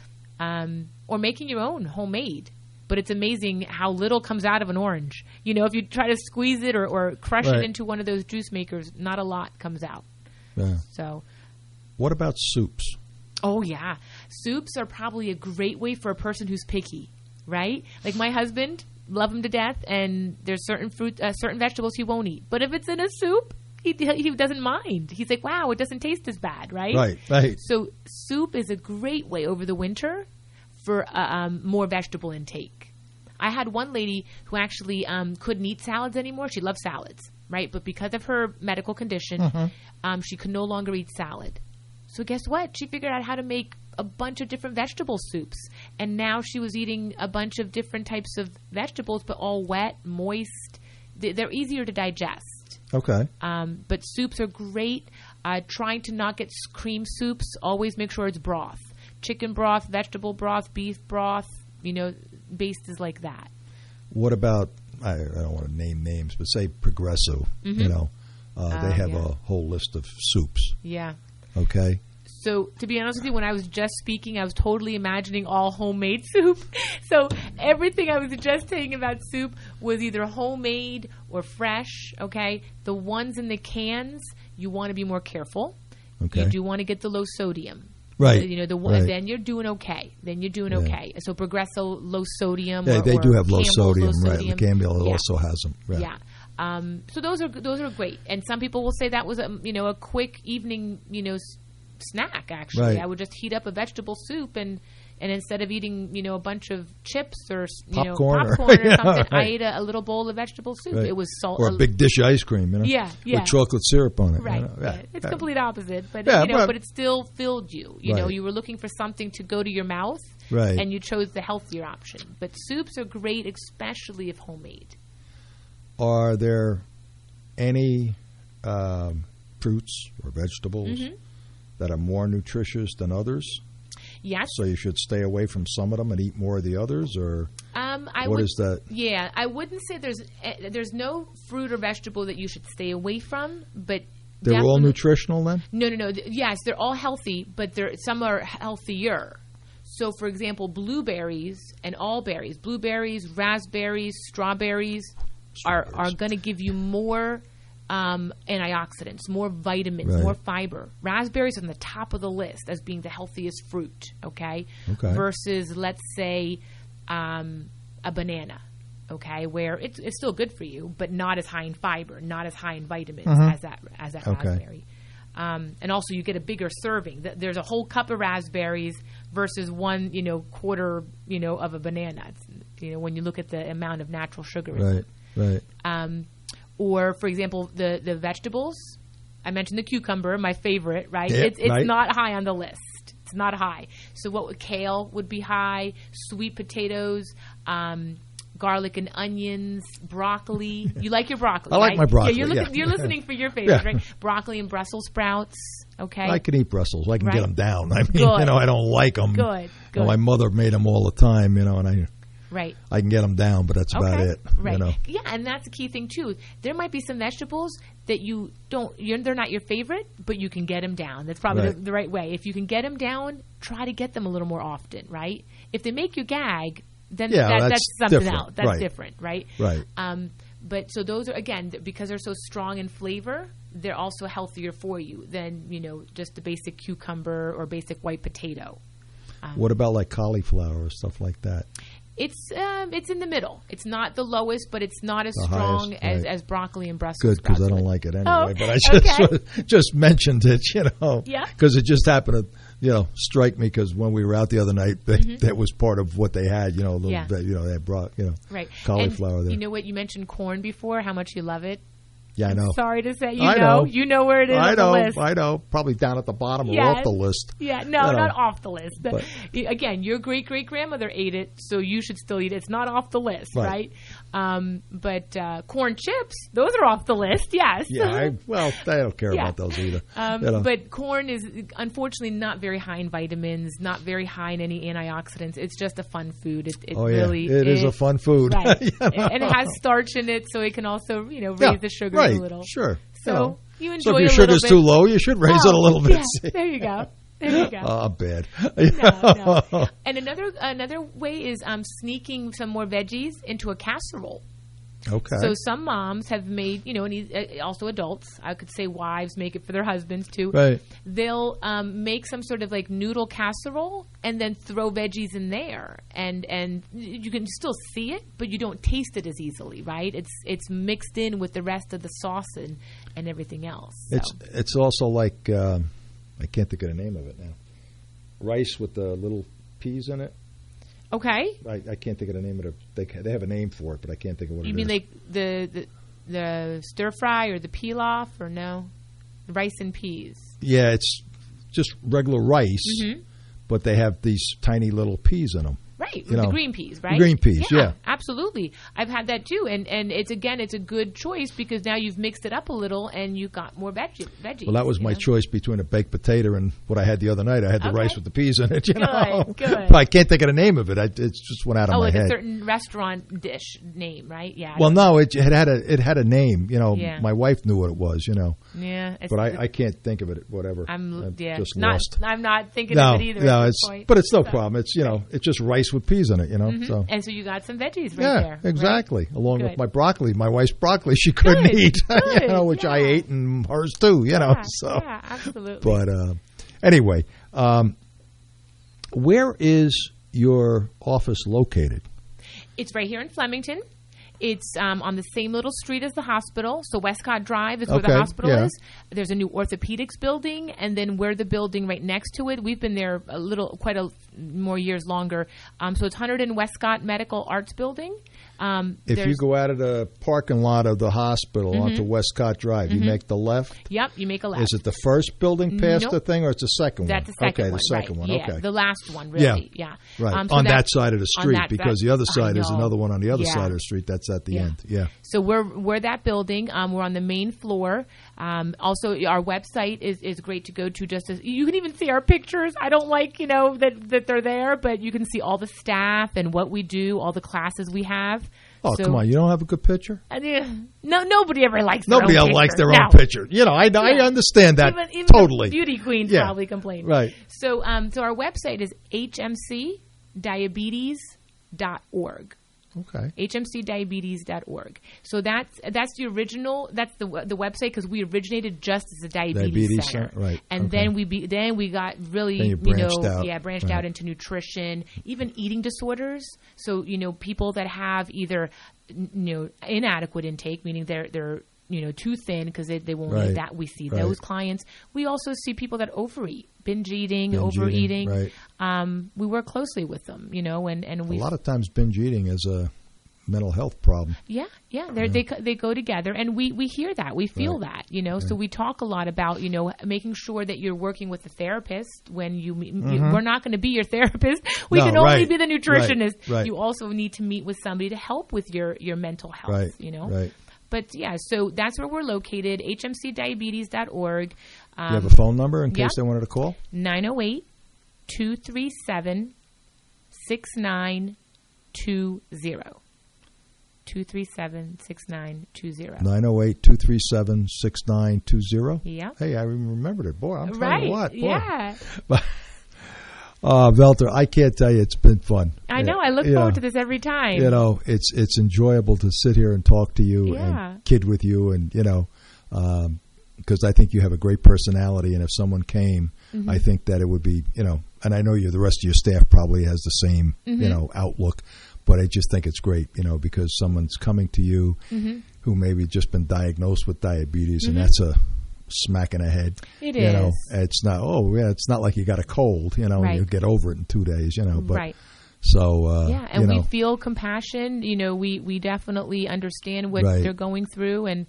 Or making your own homemade. But it's amazing how little comes out of an orange. If you try to squeeze it or crush it into one of those juice makers, not a lot comes out. Yeah. So, what about soups? Oh, yeah. Soups are probably a great way for a person who's picky, right? Like my husband, love him to death, and there's certain vegetables he won't eat. But if it's in a soup, he doesn't mind. He's like, wow, it doesn't taste as bad, right? Right. So soup is a great way over the winter for more vegetable intake. I had one lady who actually couldn't eat salads anymore. She loved salads, right? But because of her medical condition, she could no longer eat salad. So guess what? She figured out how to make a bunch of different vegetable soups. And now she was eating a bunch of different types of vegetables, but all wet, moist. They're easier to digest. Okay. But soups are great. Trying to not get cream soups. Always make sure it's broth. Chicken broth, vegetable broth, beef broth, bases like that. What about, I don't want to name names, but say Progresso, they have a whole list of soups. Yeah. Okay. So to be honest with you, when I was just speaking, I was totally imagining all homemade soup. So everything I was just saying about soup was either homemade or fresh, okay? The ones in the cans, you want to be more careful. Okay. You do want to get the low sodium. Right. Then you're doing okay. Okay. So Progresso low sodium. Yeah, they do have low sodium, right? Campbell also has them. Right. Yeah. So those are great. And some people will say that was a quick evening snack. Actually, right. I would just heat up a vegetable soup and instead of eating a bunch of chips or popcorn or something, right. I ate a little bowl of vegetable soup. Right. It was salt or a big dish of ice cream, Yeah. with chocolate syrup on it. Right. It's complete opposite, but but it still filled you. You were looking for something to go to your mouth, right. And you chose the healthier option. But soups are great, especially if homemade. Are there any fruits or vegetables that are more nutritious than others? Yes. So you should stay away from some of them and eat more of the others, or is that? Yeah, I wouldn't say there's no fruit or vegetable that you should stay away from, but they're all nutritional then? No. Yes, they're all healthy, but some are healthier. So, for example, blueberries and all berries, blueberries, raspberries, strawberries are going to give you more antioxidants, more vitamins, more fiber. Raspberries are on the top of the list as being the healthiest fruit, okay? Versus, let's say, a banana. Okay, where it's still good for you, but not as high in fiber, not as high in vitamins as that raspberry. And also, you get a bigger serving. There's a whole cup of raspberries versus one, quarter, of a banana. It's, when you look at the amount of natural sugar. Right. Or, for example, the vegetables. I mentioned the cucumber, my favorite. Right? Yeah, it's not high on the list. It's not high. So kale would be high. Sweet potatoes. Garlic and onions, broccoli. You like your broccoli, I like right? my broccoli, You're listening for your favorites, right? Broccoli and Brussels sprouts, okay? I can eat Brussels. I can get them down. I mean, Good. I don't like them. Good. My mother made them all the time, and I can get them down, but that's about it. Right. Yeah, and that's the key thing, too. There might be some vegetables that they're not your favorite, but you can get them down. That's probably the right way. If you can get them down, try to get them a little more often, right? If they make you gag, then that's something different. else. That's different, right? Right. But so those are, again, because they're so strong in flavor, they're also healthier for you than, just the basic cucumber or basic white potato. What about like cauliflower or stuff like that? It's in the middle. It's not the lowest, but it's not as The strong highest, as broccoli and Brussels Good, because I sprouts. don't like it anyway. Oh, but I just mentioned it, Yeah. because it just happened to, strike me because when we were out the other night, that was part of what they had, a little bit, they had brought, right. cauliflower and there. You know what? You mentioned corn before, how much you love it. Yeah, I know. Sorry to say, I know. You know where it is on the list. I know. Probably down at the bottom or off the list. Yeah, no, not off the list. But again, your great-great-grandmother ate it, so you should still eat it. It's not off the list, right? But corn chips, those are off the list, yes. Yeah, I don't care about those either. But corn is unfortunately not very high in vitamins, not very high in any antioxidants. It's just a fun food. It is a fun food. Right. And it has starch in it, so it can also, raise the sugar a little. Sure. So you enjoy so if your a sugar's bit. too low, you should raise it a little bit. Yeah, there you go. Oh, bad. No. And another way is sneaking some more veggies into a casserole. Okay. So some moms have made, and also adults, I could say wives make it for their husbands too. Right. They'll make some sort of like noodle casserole and then throw veggies in there, and you can still see it, but you don't taste it as easily, right? It's mixed in with the rest of the sauce and everything else. So. It's also like I can't think of the name of it now. Rice with the little peas in it. Okay. I can't think of the name of it. They have a name for it, but I can't think of what it is. You mean like the stir fry or the pilaf or no? Rice and peas. Yeah, it's just regular rice, but they have these tiny little peas in them. Right, the green peas, right? The green peas, yeah. Absolutely. I've had that too, and it's a good choice because now you've mixed it up a little and you got more veggies. Well, that was my choice between a baked potato and what I had the other night. I had the rice with the peas in it, know. Good. But I can't think of the name of it. It just went out of my head. Oh, like a certain restaurant dish name, right? Yeah. Well, no, it had a name. My wife knew what it was. Yeah. But I can't think of it. Whatever. I'm just lost. I'm not thinking of it either. No, at this point. But it's no problem. It's it's just rice with peas in it. So. And so you got some veggies there. Yeah, exactly. Right? Along with my broccoli. My wife's broccoli she couldn't eat, which I ate, and hers too, Yeah, absolutely. But anyway, where is your office located? It's right here in Flemington. It's on the same little street as the hospital. So Westcott Drive is where the hospital is. There's a new orthopedics building, and then we're the building right next to it. We've been there quite a more years longer. So it's 100 in Westcott Medical Arts Building. If you go out of the parking lot of the hospital onto Westcott Drive, you make the left? Yep, you make a left. Is it the first building past the thing, or it's the second one? That's the second one. Okay, the second one. Yeah, okay. The last one, really. Yeah. Right. So on that side of the street, because the other side is know. another one on the other side of the street. That's at the end. Yeah. So we're that building. We're on the main floor. Also, our website is great to go to. Just as you can even see our pictures. I don't like that they're there, but you can see all the staff and what we do, all the classes we have. Oh, come on. You don't have a good picture? No, nobody ever likes their own picture. Nobody likes their own picture. I understand that even totally. The beauty queens probably complain. Right. So our website is hmcdiabetes.org. Okay. HMCdiabetes.org. So that's the original. That's the website, because we originated just as a diabetes center, right? And then we got really branched out into nutrition, even eating disorders. So people that have either inadequate intake, meaning they're too thin because they won't eat that. We see those clients. We also see people that overeat, binge eating, overeating. Right. We work closely with them, and we. A lot of times binge eating is a mental health problem. Yeah. They go together, and we hear that, we feel that, So we talk a lot about making sure that you're working with a therapist when we're not going to be your therapist. We can only be the nutritionist. Right. You also need to meet with somebody to help with your mental health. Right. But so that's where we're located, hmcdiabetes.org. Do you have a phone number in case they wanted to call? 908-237-6920. 237-6920. 908-237-6920. Yeah. Hey, I remembered it. Boy, I'm telling you what. Boy. Yeah. Velter, I can't tell you, it's been fun. I know. I look forward to this every time. It's enjoyable to sit here and talk to you and kid with you, and because I think you have a great personality, and if someone came, I think that it would be, and I know the rest of your staff probably has the same, outlook, but I just think it's great, because someone's coming to you who maybe just been diagnosed with diabetes, and that's a smack in the head. It is. It's not. It's not like you got a cold. And you get over it in 2 days. But right. So and we feel compassion. We definitely understand what they're going through, and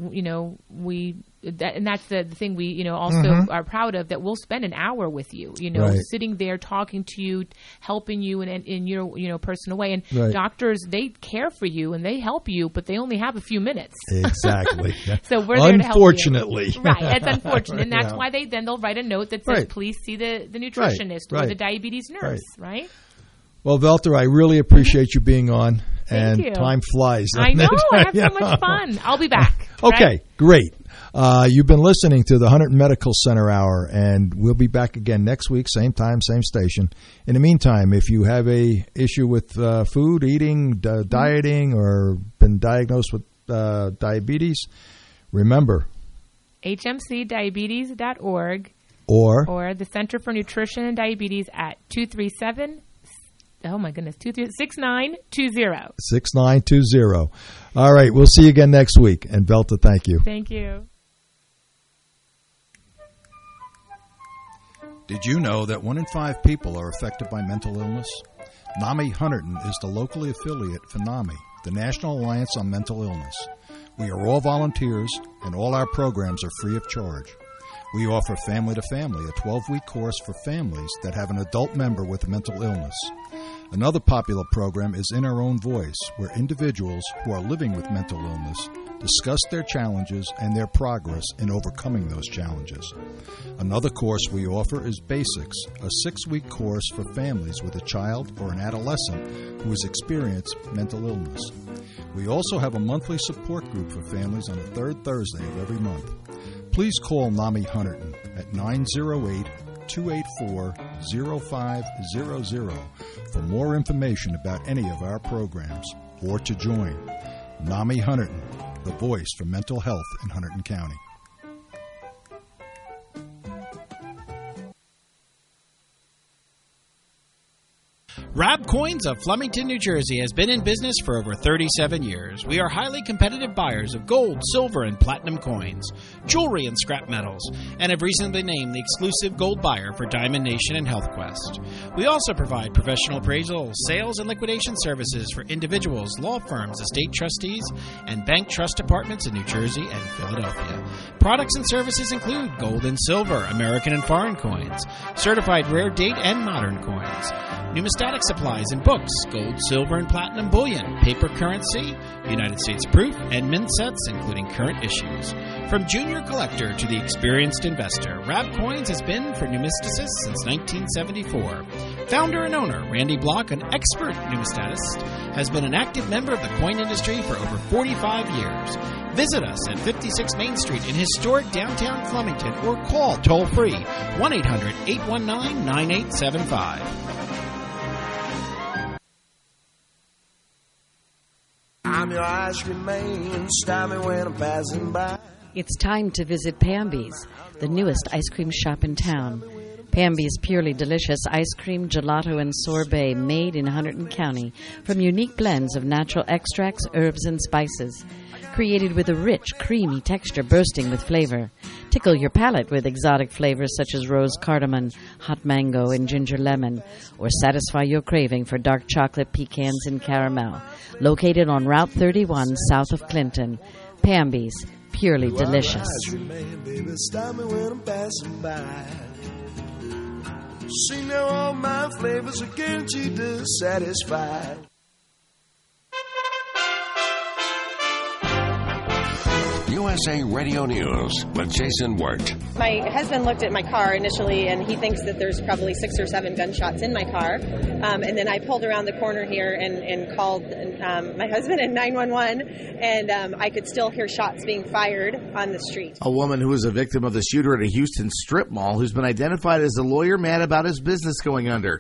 and that's the thing we also are proud of, that we'll spend an hour with you, sitting there talking to you, helping you in your personal way. And doctors, they care for you and they help you, but they only have a few minutes. Exactly. So we're there to help you. Unfortunately. Right. It's unfortunate. And that's why they'll write a note that says, please see the nutritionist or the diabetes nurse, right? Well, Velter, I really appreciate you being on. Thank you. Time flies. I know. I have so much fun. I'll be back. Okay, great. You've been listening to the Hunterdon Medical Center Hour, and we'll be back again next week, same time, same station. In the meantime, if you have a issue with food, eating, dieting, or been diagnosed with diabetes, remember hmcdiabetes.org or the Center for Nutrition and Diabetes at 237 6920. 6920. All right, we'll see you again next week. And Velta, thank you. Thank you. Did you know that 1 in 5 people are affected by mental illness? NAMI Hunterdon is the locally affiliate for NAMI, the National Alliance on Mental Illness. We are all volunteers, and all our programs are free of charge. We offer Family to Family, a 12-week course for families that have an adult member with a mental illness. Another popular program is In Our Own Voice, where individuals who are living with mental illness discuss their challenges and their progress in overcoming those challenges. Another course we offer is Basics, a 6-week course for families with a child or an adolescent who has experienced mental illness. We also have a monthly support group for families on the third Thursday of every month. Please call NAMI Hunterdon at 908-284-0500 for more information about any of our programs or to join. NAMI Hunterdon, the voice for mental health in Hunterdon County. Rab Coins of Flemington, New Jersey has been in business for over 37 years. We are highly competitive buyers of gold, silver, and platinum coins, jewelry, and scrap metals, and have recently named the exclusive gold buyer for Diamond Nation and HealthQuest. We also provide professional appraisal, sales, and liquidation services for individuals, law firms, estate trustees, and bank trust departments in New Jersey and Philadelphia. Products and services include gold and silver, American and foreign coins, certified rare date and modern coins, numismatic supplies and books, gold, silver, and platinum bullion, paper currency, United States proof, and mint sets, including current issues. From junior collector to the experienced investor, Rab Coins has been for numismaticists since 1974. Founder and owner Randy Block, an expert numismatist, has been an active member of the coin industry for over 45 years. Visit us at 56 Main Street in historic downtown Flemington or call toll-free 1-800-819-9875. and your eyes remain. Stop me when I'm passing by. It's time to visit Pamby's, the newest ice cream shop in town. Pamby's purely delicious ice cream, gelato, and sorbet made in Hunterdon County from unique blends of natural extracts, herbs, and spices. Created with a rich, creamy texture bursting with flavor. Tickle your palate with exotic flavors such as rose cardamom, hot mango, and ginger lemon. Or satisfy your craving for dark chocolate, pecans, and caramel. Located on Route 31 south of Clinton. Pamby's, purely delicious. Stop me when I'm passing by. See now all my flavors are guaranteed to satisfy. USA Radio News with Jason Wirt. My husband looked at my car initially, and he thinks that there's probably 6 or 7 gunshots in my car. And then I pulled around the corner here and called my husband and 911, and I could still hear shots being fired on the street. A woman who was a victim of the shooter at a Houston strip mall who's been identified as a lawyer mad about his business going under.